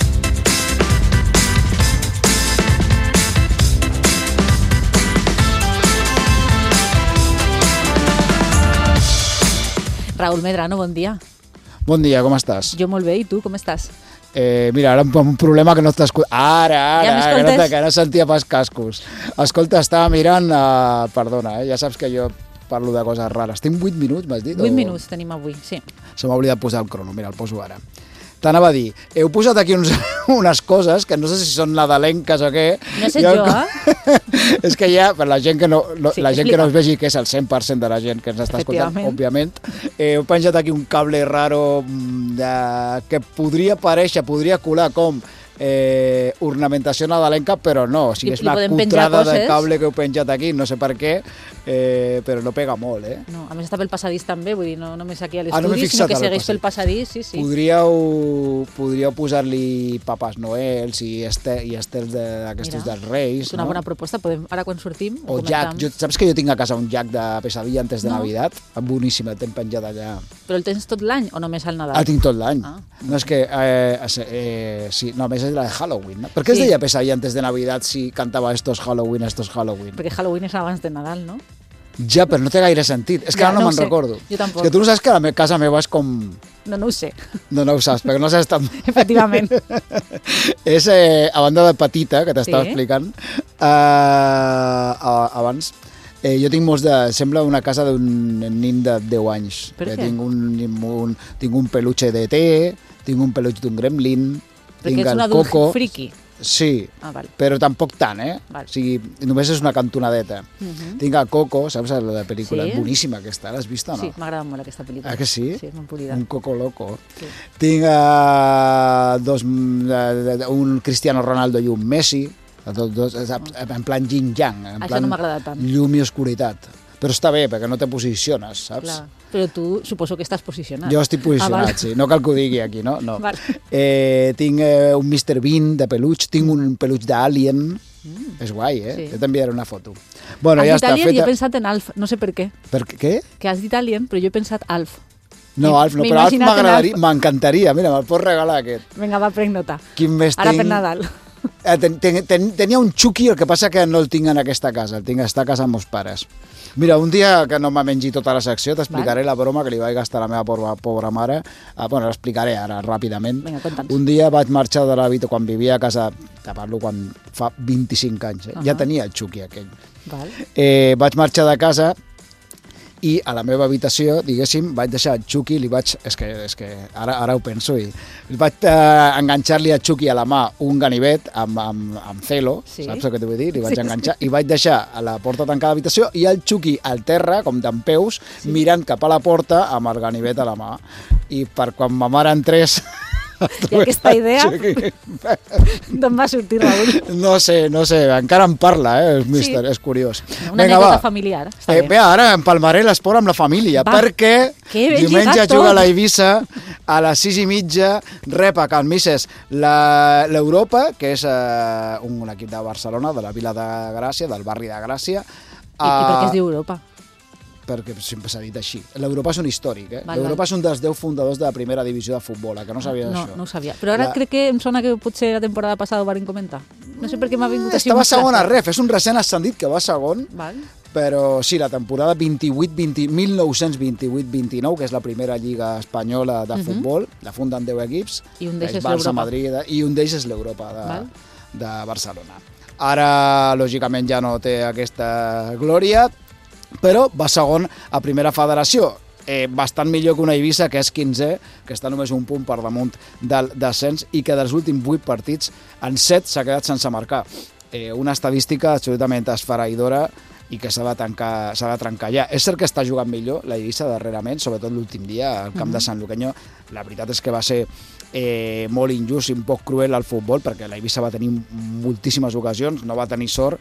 Raúl Medrano, bon dia. Bon dia, com estàs? Jo molt bé, i tu, com estàs? Eh, mira, ara amb un problema que no t'escolta. Ara, ara, ja que, no, que no sentia pas cascos. Escolta, estava mirant... Uh, perdona, eh, ja saps que jo parlo de coses rares. Tinc vuit minuts, m'has dit? Vuit o... minuts tenim avui, sí. Se m'ha oblidat posar el crono, mira, el poso ara. T'anava a dir, heu posat aquí uns, unes coses que no sé si són nadalenques o què. No sé jo, jo eh? És que ja, per la gent que no, no, sí, la gent que no es vegi, que és el cent per cent de la gent que ens està escoltant, òbviament, eh, heu penjat aquí un cable raro de, que podria parèixer, podria colar com eh, ornamentació nadalenca, però no, o sigui, és una cutrada de cable que heu penjat aquí, no sé per què, eh, però no pega molt, eh? No, a més està pel passadís també, vull dir, no només aquí a ah, no l'estudi, sinó que segueix pel passadís, sí, sí. Podríeu, podríeu posar-li Papàs Noels i, este, i estels d'aquestos dels Reis, és una no? bona proposta, podem, ara quan sortim o jack, jo, saps que jo tinc a casa un jack de Pesadilla antes de no. Navidad? Boníssim, el tenc penjat allà. Però el tens tot l'any o només al Nadal? El tinc tot l'any. Ah. No és que... Eh, eh, sí, no, més és la de Halloween, no? Per què sí. Es deia Pesadilla antes de Navidad si cantava estos Halloween, estos Halloween? Perquè Halloween és abans de Nadal, no? Ja, però no té gaire sentit. És que ja, ara no, no me'n recordo. Jo tampoc. És que tu no saps que la meva casa meva és com... No, no ho sé. No, no ho saps, perquè no saps tant... Efectivament. És, eh, a banda de petita, que t'estava sí. explicant, eh, abans, eh, jo tinc molts de... Sembla una casa d'un nin de deu anys. Per què? Tinc un, un, tinc un peluche de té, tinc un peluche d'un gremlin, perquè tinc ets el un adult Coco. friki. Sí, ah, val. però tampoc tant, eh? Val. O sigui, només és una cantonadeta. Uh -huh. Tinc a Coco, saps la pel·lícula? Sí? Boníssima aquesta, l'has vist o no? Sí, m'agrada molt aquesta pel·lícula. Ah, que sí? Sí, és molt polida. Un Coco loco. Sí. Tinc uh, dos, uh, un Cristiano Ronaldo i un Messi, dos, dos, en plan yin-yang, en Això plan no m'agrada tant. llum i oscuritat. Però està bé, perquè no te posiciones, saps? Clar. Però tu suposo que estàs posicionat. Jo estic posicionat, ah, sí. No cal que ho digui aquí, no? no. Val. Eh, tinc eh, un mister Bean de peluig, tinc un peluig d'Alien. Mm. És guai, eh? Sí. Jo t'enviaré una foto. Bueno, has ja dit està Alien feta. i he pensat en Alf, no sé per què. Per què? Que has dit Alien, però jo he pensat Alf. No, Alf no, però Alf m'agradaria, m'encantaria. Mira, me'l pots regalar, aquest. Vinga, va, prenc nota. Quin més Ara tinc? per Nadal. Eh, ten, ten, ten, tenia un Chucky, el que passa que no el tinc en aquesta casa, el tinc a estar a casa amb meus pares. Mira, un dia que no me mengi tota la secció, t'explicaré la broma que li vaig gastar a la meva pobra, pobra mare. Ah, bueno, l'explicaré ara ràpidament. Vinga, conta'ns. Un dia vaig marxar de l'habitació quan vivia a casa, te parlo quan fa vint-i-cinc anys, eh? Uh -huh. Ja tenia el Chucky aquell. Val. Eh, vaig marxar de casa i a la meva habitació, diguéssim, vaig deixar el Chucky, li vaig... És que, és que ara, ara ho penso, i vaig eh, enganxar-li al Chucky a la mà un ganivet amb, amb, amb celo, sí. Saps el que t'ho vull dir? Li vaig sí, enganxar sí. i vaig deixar a la porta tancada de l'habitació i el Chucky al terra, com dempeus, sí. mirant cap a la porta amb el ganivet a la mà. I per quan ma mare entrés... I aquesta idea d'on va sortir, Raül? No sé, no sé, encara em parla, eh? És, mister, sí. És curiós. Una Vinga, anècdota va. familiar. Està Eh, bé. bé, ara empalmaré l'esport amb la família, Va. perquè diumenge lligat juga tot. la Eivissa a les sis i mitja, rep a Can Misses la- l'Europa, que és eh, un equip de Barcelona, de la Vila de Gràcia, del barri de Gràcia. I, I per què es diu Europa? Perquè sempre s'ha dit així. L'Europa és un històric, eh? Val, L'Europa val. és un dels deu fundadors de la primera divisió de futbol, eh? Que no sabia no, això. No ho sabia. Però ara La- crec que em sona que potser la temporada passada ho van comentar. No sé per què m'ha vingut així. Estava un segon a flash. ref, és un recent ascendit que va segon, Val. però sí, la temporada vint-i-vuit vint mil nou-cents vint-i-vuit vint-i-nou, que és la primera lliga espanyola de Mhm. futbol, la funden deu equips, I un que d'ells és és Barça, l'Europa. Madrid, i un d'ells és l'Europa de, Val. de Barcelona. Ara, lògicament, ja no té aquesta glòria, però va segon a primera federació. Eh, bastant millor que una Eivissa, que és quinzè, que està només un punt per damunt del descens i que dels últims vuit partits, en set s'ha quedat sense marcar. Eh, una estadística absolutament esfereïdora i que s'ha de, tancar, s'ha de trencar ja. És cert que està jugant millor la Eivissa darrerament, sobretot l'últim dia al camp Mhm. de Sant Luqueño. La veritat és que va ser eh, molt injust i un poc cruel al futbol, perquè la Eivissa va tenir moltíssimes ocasions, no va tenir sort,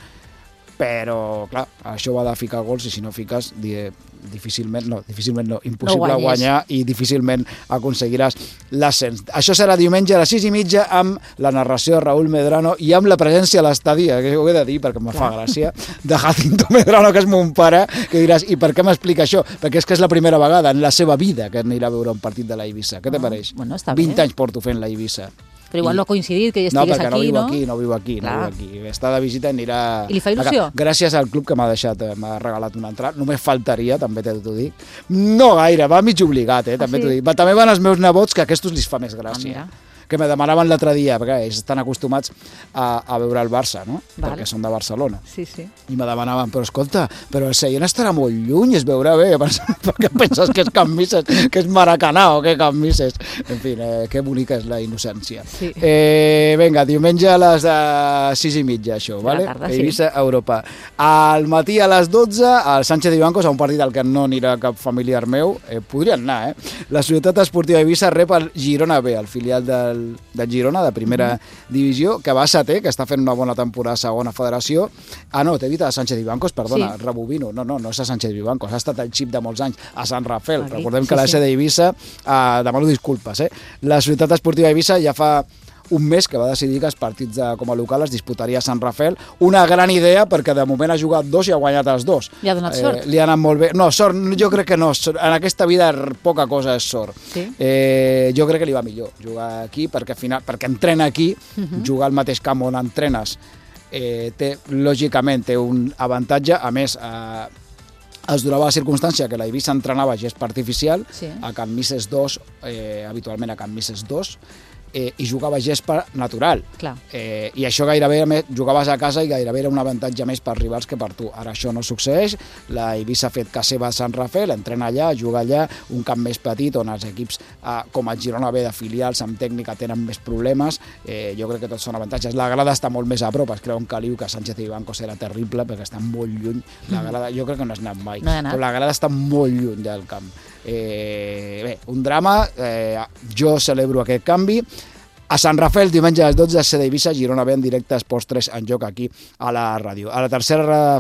però, clar, això va de ficar gols i si no fiques, di- difícilment, no, difícilment no, impossible No guanyes. guanyar i difícilment aconseguiràs l'ascens. Això serà diumenge a les sis i mitja amb la narració de Raúl Medrano i amb la presència a l'estadi, que ho he de dir perquè em fa gràcia, de Jacinto Medrano, que és mon pare, que diràs, i per què m'explica això? Perquè és que és la primera vegada en la seva vida que anirà a veure un partit de la Eivissa. Què te Ah, pareix? bueno, està vint bé. anys porto fent la Eivissa. Però igual I- no ha coincidit que ja No, estigués perquè no aquí, viu no? aquí, no viu aquí, no Clar. viu aquí. Està de visita i anirà... I li fa il·lusió? a ca- Gràcies al club que m'ha deixat, eh, m'ha regalat una entrada. Només faltaria, també t'ho dic. No gaire, va mig obligat, eh, també Ah, sí? t'ho dic. Va, també van els meus nebots, que a aquests li fa més gràcia. mira. Que me demanaven l'altre dia, perquè ells estan acostumats a, a veure el Barça, no? Val. Perquè són de Barcelona. Sí, sí. I me demanaven, però escolta, però el seient estarà molt lluny, es veurà bé, perquè penses que és Can Misses, que és Maracanà o que Can Misses. En fi, eh, que bonica és la innocència. Sí. Eh, vinga, diumenge a les eh, sis i mitja, això, De vale? la tarda, sí. Eivissa, Europa. Al matí a les dotze, al Sánchez de Vivancos, a un partit al que no anirà cap familiar meu, eh, podrien anar, eh? La Societat Esportiva Eivissa rep el Girona B, el filial del, del Girona, de primera Mhm. divisió, que va a setè, que està fent una bona temporada a segona federació. Ah, no, t'he dit a Sánchez Vivancos, perdona, Sí. rebobino. No, no, no és a Sánchez Vivancos, ha estat el xip de molts anys, a Sant Rafel. Aquí, Recordem sí, que la sí. sede d'Eivissa, eh, demano disculpes, eh? La Societat Esportiva Eivissa ja fa un mes que va decidir que els partits de, com a local es disputaria a Sant Rafel. Una gran idea, perquè de moment ha jugat dos i ha guanyat els dos. Li ha donat sort? Eh, li ha anat molt bé. No, sort, jo crec que no. Sort- En aquesta vida poca cosa és sort. Sí? Eh, jo crec que li va millor jugar aquí, perquè, al final, perquè entrena aquí, Mhm. jugar al mateix camp on entrenes, eh, té, lògicament, té un avantatge. A més, eh, es donava la circumstància que la Eivissa entrenava gest artificial, Sí. a Can Misses dos, eh, habitualment a Can Misses dos, eh, i jugava gespa natural. Clar. Eh, I això gairebé més, jugaves a casa i gairebé era un avantatge més per rivals que per tu. Ara això no succeeix, la Eivissa ha fet casa seva a Sant Rafel, entrena allà, juga allà, un camp més petit on els equips eh, com el Girona B de filials amb tècnica tenen més problemes, eh, jo crec que tots són avantatges. La grada està molt més a prop, es creu en Caliu que Sánchez i Bancos era terrible perquè està molt lluny, la grada, jo crec que no has anat mai, no anat. però la grada està molt lluny del camp. Eh, bé, un drama, eh, jo celebro aquest canvi. A Sant Rafel, diumenge a les dotze, C D Eivissa, Girona B en directe, Esports tres en joc aquí a la ràdio. A la tercera,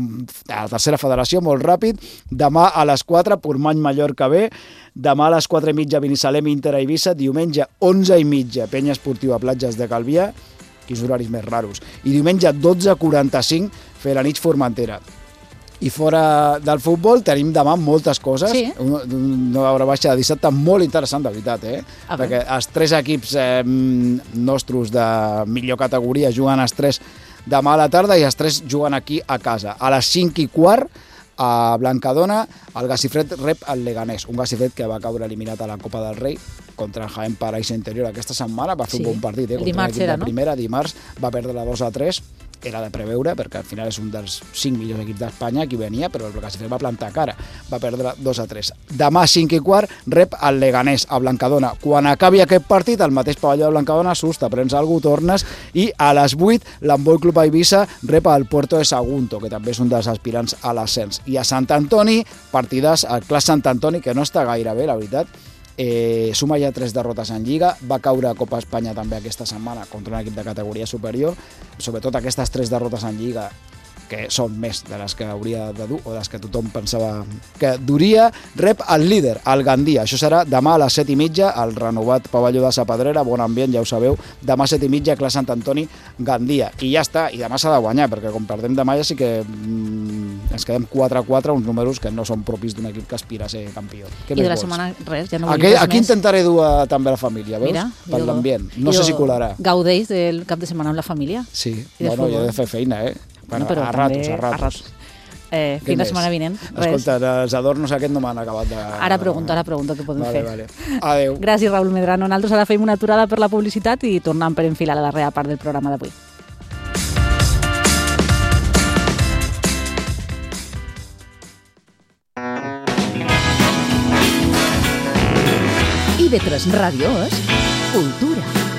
a la tercera federació, molt ràpid, demà a les quatre, Portmany Mallorca B, demà a les quatre i mitja, Binissalem Inter Eivissa, diumenge onze i mitja, Penya Esportiva Platges de Calvià, quins horaris més raros, i diumenge dotze quaranta-cinc, Felanitx Formentera. I fora del futbol tenim demà moltes coses, sí. una hora baixa de dissabte molt interessant, de veritat, eh? Ah, perquè els tres equips eh, nostres de millor categoria juguen els tres demà a la tarda i els tres juguen aquí a casa. A les cinc i quart, a Blancadona, el Gacifred rep el Leganés, un Gacifred que va caure eliminat a la Copa del Rei contra el Jaén Paraíso Interior aquesta setmana, va fer sí. un bon partit, eh? Contra l'equip de primera, dimarts, va perdre la dos a tres, era de preveure, perquè al final és un dels cinc millors equips d'Espanya, qui venia, però el Gacifred va plantar cara, va perdre dos a tres. Demà, cinc i quart, rep el Leganés a Blancadona. Quan acabi aquest partit, el mateix pavelló de Blancadona assusta, prens algú, tornes, i a les vuit, l'Handbol Club Eivissa rep el Puerto de Sagunto, que també és un dels aspirants a l'ascens. I a Sant Antoni, partides al Clas Sant Antoni, que no està gaire bé, la veritat, Eh, suma ja tres derrotes en Lliga, va caure a Copa Espanya també aquesta setmana contra un equip de categoria superior, sobretot aquestes tres derrotes en Lliga que són més de les que hauria de dur o de les que tothom pensava que duria, rep el líder, el Gandia. Això serà demà a les set i mitja, el renovat pavelló de Sa Pedrera, bon ambient, ja ho sabeu, demà a set i mitja, Clas Sant Antoni, Gandia. I ja està, i demà s'ha de guanyar, perquè com perdem demà ja sí que mm, ens quedem quatre a quatre, uns números que no són propis d'un equip que aspira a ser campió. I de la setmana res, ja no vull aquí, res aquí més. Intentaré dur a, també la família, veus? Mira, per l'ambient. No sé si colarà. Gaudeix del cap de setmana amb la família? Sí, bueno, jo he de fer feina, eh? Bueno, no, a ratos, a ratos. A ratos. Eh, fins la setmana vinent. Escolta, els adornos aquests no m'han acabat de... Ara pregunto, ara pregunto què podem vale, fer. Vale. Adéu. Gràcies, Raül Medrano. Nosaltres ara fem una aturada per la publicitat i tornem per enfilar la darrera part del programa d'avui. I ve tres Ràdio és cultura.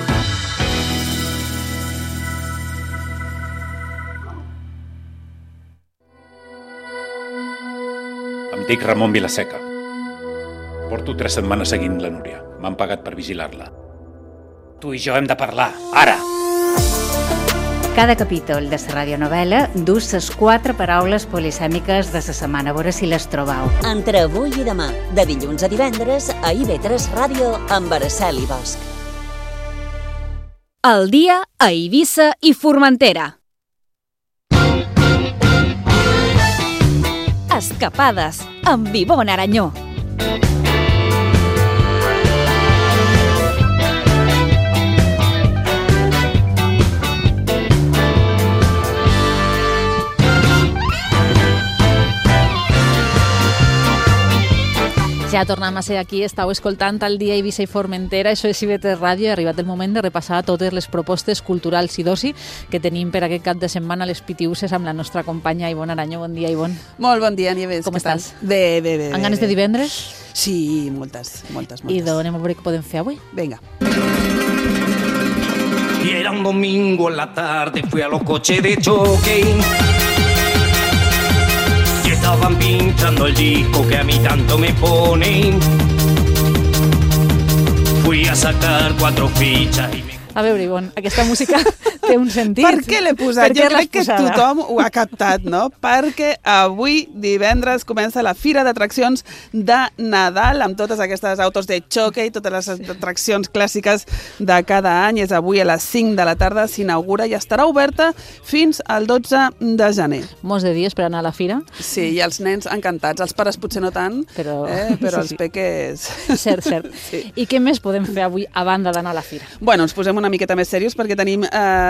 Em dic Ramon Vilaseca. Porto tres setmanes seguint la Núria. M'han pagat per vigilar-la. Tu i jo hem de parlar, ara! Cada capítol de la radionovel·la du les quatre paraules polisèmiques de la setmana. A veure si les trobeu. Entre avui i demà, de dilluns a divendres, a I V tres Ràdio amb Araceli Bosch. El dia a Eivissa i Formentera. Escapades amb Ivonne Aranyó. Ja tornem a ser aquí, estàu escoltant el dia Eivissa i Formentera, això és I V tres Ràdio, ha arribat el moment de repassar totes les propostes culturals i d'oci que tenim per aquest cap de setmana a les Pitiuses amb la nostra companya Ivonne Aranyó. Bon dia, Ivonne. Molt bon dia, Nieves. Com estàs? Bé, bé, bé. Amb ganes de divendres? Sí, moltes, moltes, moltes. I d'on anem a veure què podem fer avui? Vinga. Y era un domingo en la tarde, fui a los coches de choque. Estaban pinchando el disco que a mí tanto me ponen. Fui a sacar cuatro fichas y me... A veure, Ivonne, aquesta música té un sentit. Per què l'he posat? Jo crec que tothom ho ha captat, no? Perquè avui, divendres, comença la Fira d'Atraccions de Nadal, amb totes aquestes autos de xoque i totes les atraccions clàssiques de cada any. És avui a les cinc de la tarda, s'inaugura i estarà oberta fins al dotze de gener. Molts de dies per anar a la fira. Sí, i els nens encantats. Els pares potser no tant, però, eh? però els peques... Cert, cert. Sí. I què més podem fer avui a banda d'anar a la fira? Bueno, ens posem una miqueta més serios perquè tenim eh,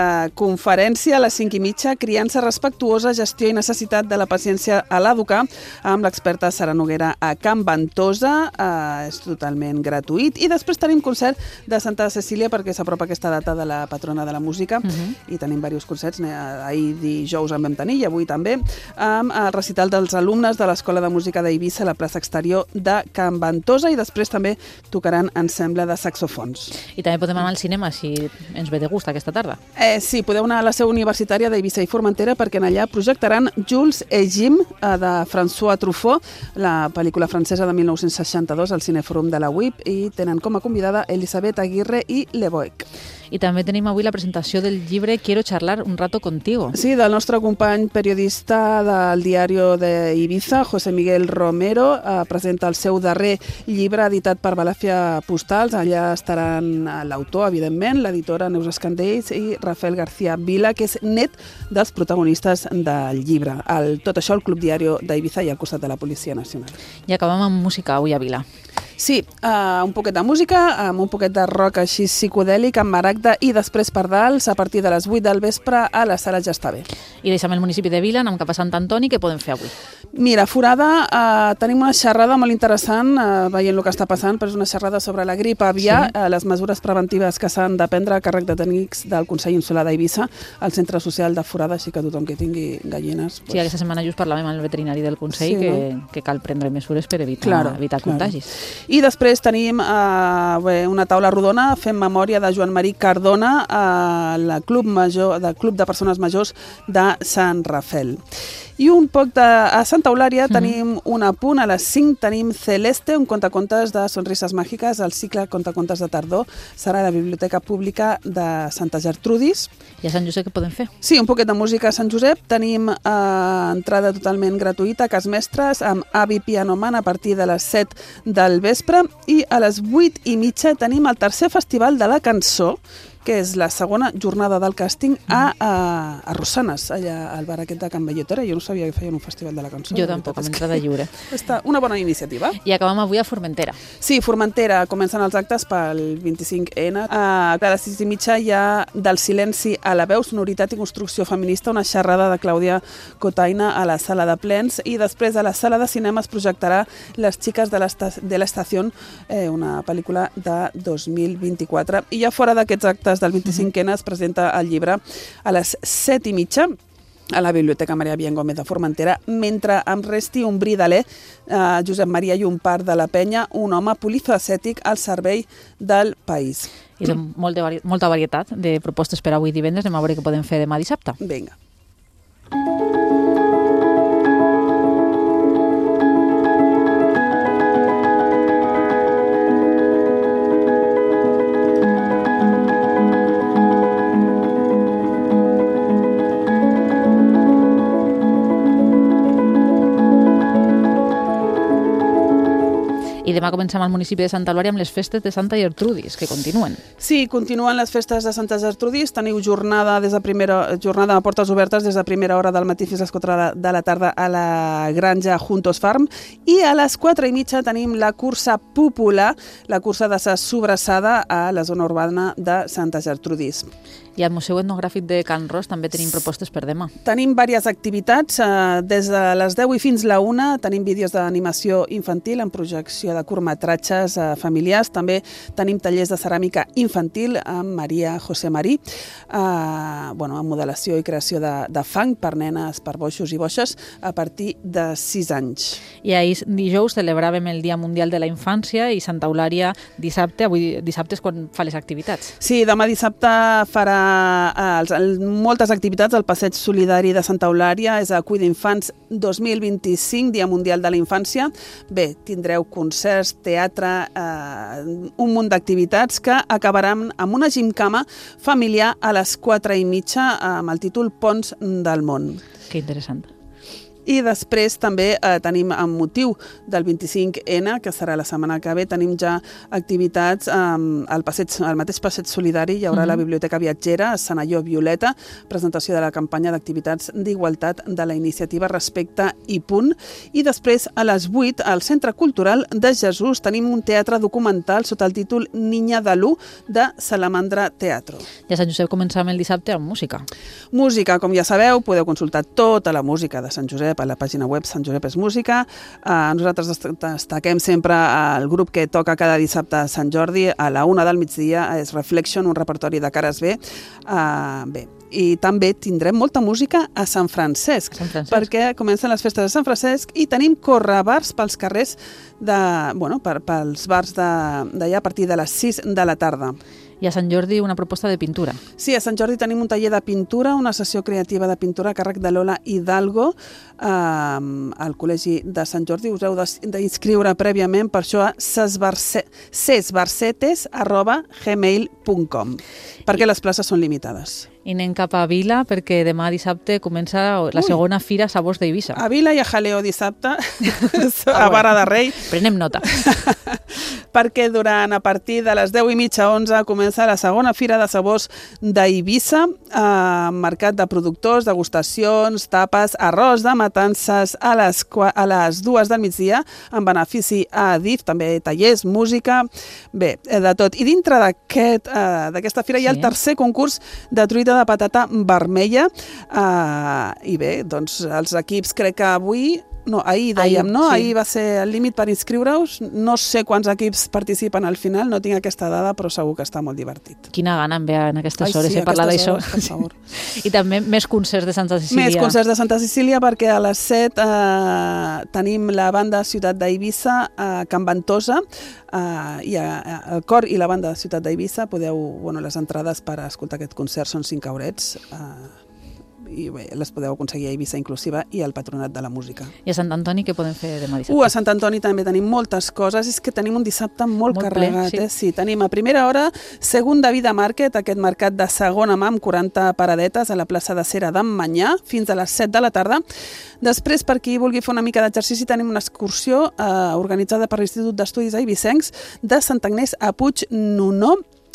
uh, conferència a les cinc i mitja, criança respectuosa, gestió i necessitat de la paciència a l'educar, amb l'experta Sara Noguera a Can Ventosa. Uh, és totalment gratuït. I després tenim concert de Santa Cecília, perquè s'apropa aquesta data de la patrona de la música, uh-huh. i tenim diversos concerts. Ahir dijous en vam tenir, i avui també, amb el recital dels alumnes de l'Escola de Música d'Eivissa a la plaça exterior de Can Ventosa, i després també tocaran ensemble de saxofons. I també podem anar al cinema, si ens ve de gust aquesta tarda. Eh, sí, podeu anar a la seu universitària d'Eivissa i Formentera, perquè en allà projectaran Jules et Jim, de François Truffaut, la pel·lícula francesa de mil nou-cents seixanta-dos al Cinefòrum de la U I P, i tenen com a convidada Elisabeth Aguirre i Leboec. I també tenim avui la presentació del llibre Quiero charlar un rato contigo. Sí, del nostre company periodista del Diario de Ibiza, José Miguel Romero, eh, presenta el seu darrer llibre editat per Balàfia Postals. Allà estaran l'autor, evidentment, l'editora Neus Escandells i Rafael García Vila, que és net dels protagonistes del llibre. El, tot això al Club Diario d'Ibiza i al costat de la Policia Nacional. I acabem amb música avui a Vila. Sí, uh, un poquet de música, amb un poquet de rock així psicodèlic, amb Maragda i després Pardals, a partir de les vuit del vespre a la sala Ja està bé. I deixem el municipi de Vila, anem cap a Sant Antoni, què podem fer avui? Mira, Forada, uh, tenim una xerrada molt interessant, uh, veient el que està passant, però és una xerrada sobre la grip aviar, sí. uh, les mesures preventives que s'han de prendre a càrrec de tècnics del Consell Insular d'Eivissa, al Centre Social de Forada, així que tothom que tingui gallines... Pues... Sí, aquesta setmana just parlàvem amb el veterinari del Consell, sí, que, no? que cal prendre mesures per evitar, claro, evitar claro. contagis. I després tenim eh, bé, una taula rodona fent memòria de Joan Marí Cardona al eh, Club Major, del Club de Persones Majors de Sant Rafel. I un poc de... A Santa Eulària mm-hmm. tenim un apunt, a les cinc tenim Celeste, un contacontes de Sonrises Màgiques, el cicle Contacontes de Tardor, serà a la Biblioteca Pública de Santa Gertrudis. I a Sant Josep què podem fer? Sí, un poquet de música a Sant Josep. Tenim eh, entrada totalment gratuïta a Cas Mestres amb Avi Pianoman a partir de les set del vespre, i a les vuit i mitja tenim el tercer festival de la cançó, que és la segona jornada del càsting a, a, a Rossanes, allà al bar aquest de Can Bellotera. Jo no sabia que feien un festival de la cançó. Jo tampoc, amb entrada lliure. Està una bona iniciativa. I acabem avui a Formentera. Sí, Formentera, comencen els actes pel vint-i-cinc ene. A les sis i mitja hi ha Del silenci a la veu, sonoritat i construcció feminista, una xerrada de Clàudia Cotaina a la sala de plens, i després a la sala de cinema es projectarà Les xiques de l'estació, eh, una pel·lícula de dos mil vint-i-quatre. I ja fora d'aquests actes del vint-i-cinc ene es presenta el llibre a les set i mitja a la Biblioteca Maria Bien Gómez de Formentera, mentre em resti un bri d'alè, eh, Josep Maria Llompart de la Penya, un home polifacètic al servei del país. I és molta, vari molta varietat de propostes per avui divendres, anem a veure què podem fer demà dissabte. Vinga. I demà comencem al municipi de Santa Eulària amb les festes de Santa Gertrudis, que continuen. Sí, continuen les festes de Santa Gertrudis. Teniu jornada des de primera jornada a portes obertes des de primera hora del matí fins a les quatre de la tarda a la granja Juntos Farm. I a les quatre i mitja tenim la cursa popular, la cursa de sa sobrassada a la zona urbana de Santa Gertrudis. I al Museu Etnogràfic de Can Ros també tenim propostes per demà. Tenim diverses activitats. Des de les deu i fins la una tenim vídeos d'animació infantil en projecció de curtmetratges familiars. També tenim tallers de ceràmica infantil amb Maria José Marí, eh, bueno, amb modelació i creació de, de fang per nenes, per boixos i boixes a partir de sis anys. I ahir dijous celebràvem el Dia Mundial de la Infància i Santa Eulària dissabte. Avui dissabte és quan fa les activitats. Sí, demà dissabte farà Els, el, moltes activitats al Passeig Solidari de Santa Eulària. És a Cuida Infants dos mil vint-i-cinc, Dia Mundial de la Infància. Bé, tindreu concerts, teatre, eh, un munt d'activitats que acabaran amb una gimcama familiar a les quatre i mitja amb el títol Ponts del Món. Que interessant. I després també eh, tenim amb motiu del vint-i-cinc ena, que serà la setmana que ve, tenim ja activitats eh, al, passeig, al mateix passeig solidari. Hi haurà mm-hmm. la Biblioteca Viatgera, a Senalló Violeta, presentació de la campanya d'activitats d'igualtat de la iniciativa Respecte i Punt. I després, a les vuit, al Centre Cultural de Jesús, tenim un teatre documental sota el títol Niña Dalú, de Salamandra Teatro. I a Sant Josep començam el dissabte amb música. Música, com ja sabeu, podeu consultar tota la música de Sant Josep a la pàgina web Sant Josep és Música. Uh, nosaltres destaquem sempre el grup que toca cada dissabte a Sant Jordi, a la una del migdia, és Reflection, un repertori de cares B. Uh, bé, i també tindrem molta música a Sant Francesc, Sant Francesc, perquè comencen les festes de Sant Francesc i tenim correbars pels carrers, de, bueno, per, pels bars d'allà a partir de les sis de la tarda. I a Sant Jordi una proposta de pintura. Sí, a Sant Jordi tenim un taller de pintura, una sessió creativa de pintura a càrrec de Lola Hidalgo eh, al Col·legi de Sant Jordi. Us heu d'inscriure prèviament, per això a sesbarcetes arroba gmail punt com, perquè les places són limitades. I anem cap a Vila, perquè demà dissabte comença la segona Fira Sabors d'Eivissa. A Vila i a Jaleo dissabte, a Barra de Rei. Prenem nota. Perquè durant, a partir de les deu i mitja, onze, comença la segona Fira de Sabors d'Eivissa, eh, mercat de productors, degustacions, tapes, arròs de matances a les, a les dues del migdia, en benefici a D I F, també tallers, música, bé, de tot. I dintre d'aquest, eh, d'aquesta fira sí. hi ha el tercer concurs de truita de patata vermella, uh, i bé, doncs els equips crec que avui, no, ahir dèiem, ahir, no? Sí. Ahir va ser el límit per inscriure-us, no sé quants equips participen al final, no tinc aquesta dada, però segur que està molt divertit. Quina gana em ve en aquestes Ai, hores, sí, he parlat d'això. I també més concerts de Santa Cecília. Més concerts de Santa Cecília, perquè a les set eh, tenim la banda Ciutat d'Eivissa a Can Ventosa, eh, i a, a, el cor i la banda Ciutat d'Eivissa podeu, bueno, les entrades per escoltar aquest concert són cinc eurets, eh, i bé, les podeu aconseguir a Eivissa Inclusiva i al Patronat de la Música. I a Sant Antoni què podem fer demà dissabte? Uh, a Sant Antoni també tenim moltes coses, és que tenim un dissabte molt, molt carregat. Ple, sí. Eh? Sí, tenim a primera hora Segunda Vida Market, aquest mercat de segona mà amb quaranta paradetes a la plaça de Cera d'Emmanyà, fins a les set de la tarda. Després, per qui vulgui fer una mica d'exercici, tenim una excursió eh, organitzada per l'Institut d'Estudis Eivissencs de Sant Agnès a Puig Nunó,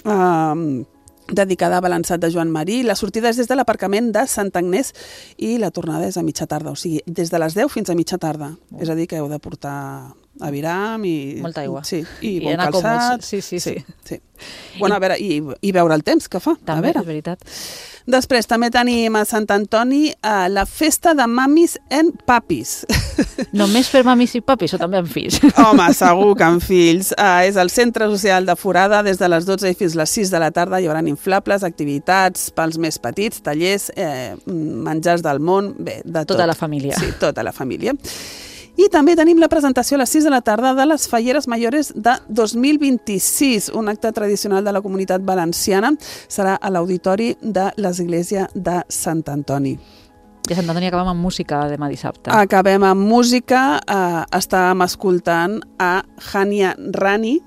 eh, dedicada a balançat de Joan Marí. La sortida és des de l'aparcament de Sant Agnès i la tornada és a mitja tarda, o sigui, des de les deu fins a mitja tarda. Oh. És a dir, que heu de portar aviram i... Molta aigua. Sí, i, I bon calçat. Sí, sí, sí. sí, sí. Bueno, a veure, i, i veure el temps que fa. També, a veure. és veritat. Després també tenim a Sant Antoni eh, la festa de mamis and papis. Només per mamis i papis o també amb fills? Home, segur que amb fills. Eh, és el Centre Social de Forada, des de les dotze i fins a les sis de la tarda hi haurà inflables, activitats pels més petits, tallers, eh, menjars del món, bé, de tot. Tota la família. Sí, tota la família. I també tenim la presentació a les sis de la tarda de les Falleres Mayores de dos mil vint-i-sis, un acte tradicional de la comunitat valenciana. Serà a l'auditori de l'Església de Sant Antoni. I a Sant Antoni acabem amb música demà dissabte. Acabem amb música. Eh, estàvem escoltant a Hania Rani.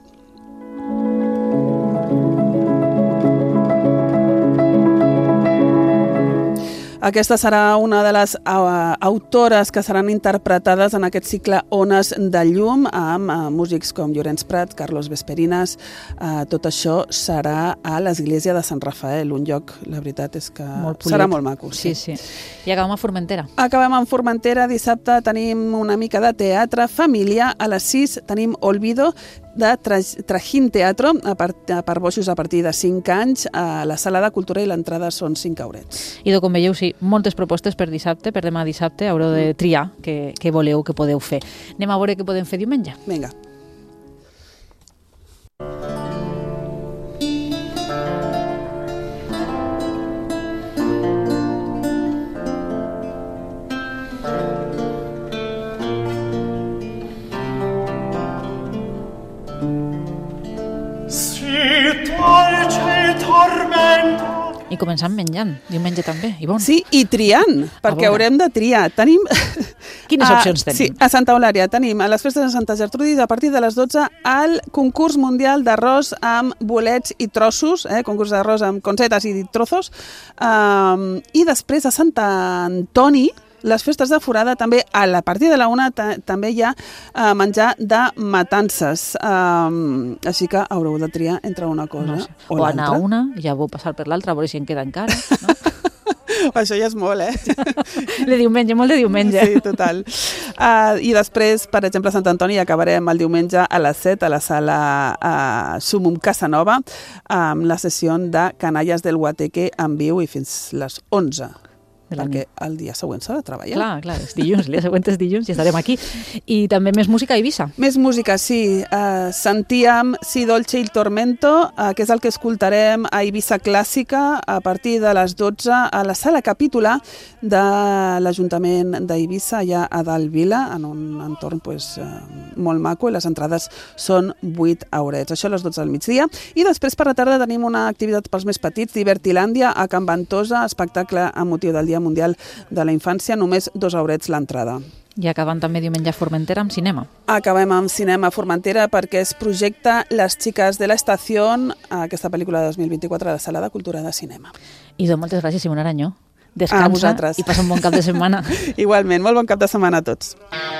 Aquesta serà una de les uh, autores que seran interpretades en aquest cicle Ones de Llum, amb uh, músics com Llorenç Prat, Carlos Vesperinas. Uh, tot això serà a l'Església de Sant Rafael, un lloc, la veritat és que molt serà molt maco. Sí, sí. I acabem a Formentera. Acabem a Formentera. Dissabte tenim una mica de teatre, família. A les sis tenim Olvido, de Trajín Teatro, per boixos a partir de cinc anys, a la Sala de Cultura, i l'entrada són cinc eurets. I com veieu, sí, moltes propostes per dissabte, per demà dissabte, haureu de triar què, què voleu, què podeu fer. Anem a veure què podem fer diumenge. Vinga. I començant menjant, diumenge també, i bon. Sí, i triant, perquè haurem de triar. Tenim... Quines opcions tenim? Sí, a Santa Eulària tenim a les festes de Santa Gertrudis a partir de les dotze el concurs mundial d'arròs amb bolets i trossos, eh, concurs d'arròs amb concetes i trozos, um, i després a Sant Antoni les festes de forada també a la partir de la una ta també hi ha uh, menjar de matances. Um, així que haureu de triar entre una cosa no sé. o, o l'altra. anar a una, ja vau passar per l'altra, a veure si en queda encara. No? Això ja és molt, eh? De diumenge, molt de diumenge. Sí, total. Uh, I després, per exemple, a Sant Antoni acabarem el diumenge a les set a la sala uh, Sumum Casanova amb la sessió de Canalles del Guateque en viu i fins les onze. Perquè el dia següent s'ha de treballar. Clar, clar, és dilluns, el dia següent és dilluns i estarem aquí. I també més música a Eivissa. Més música, sí. Uh, sentíem Si dolce il tormento, uh, que és el que escoltarem a Eivissa Clàssica a partir de les dotze a la sala capítola de l'Ajuntament d'Eivissa, allà a dalt Vila, en un entorn pues, uh, molt maco, i les entrades són vuit eurets. Això a les dotze del migdia. I després per la tarda tenim una activitat pels més petits, Divertilàndia, a Can Ventosa, espectacle amb motiu del Dia Mundial de la Infància, només dos eurets l'entrada. I acabant també diumenge a Formentera amb cinema. Acabem amb cinema a Formentera perquè es projecta Les xiques de la estació, aquesta pel·lícula de dos mil vint-i-quatre a la Sala de Cultura de Cinema. I doncs moltes gràcies, Simona Aranyó. Descansa i passa un bon cap de setmana. Igualment, molt bon cap de setmana a tots.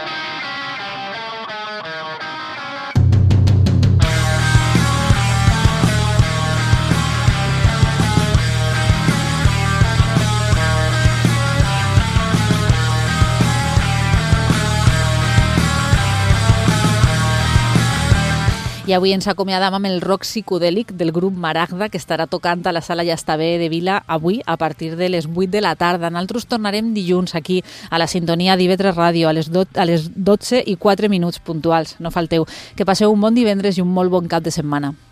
I avui ens acomiadam amb el rock psicodèlic del grup Maragda, que estarà tocant a la Sala Ja està bé de Vila avui a partir de les vuit de la tarda. Nosaltres tornarem dilluns aquí a la sintonia d'I V tres Ràdio a les, a les dotze i quatre minuts puntuals. No falteu. Que passeu un bon divendres i un molt bon cap de setmana.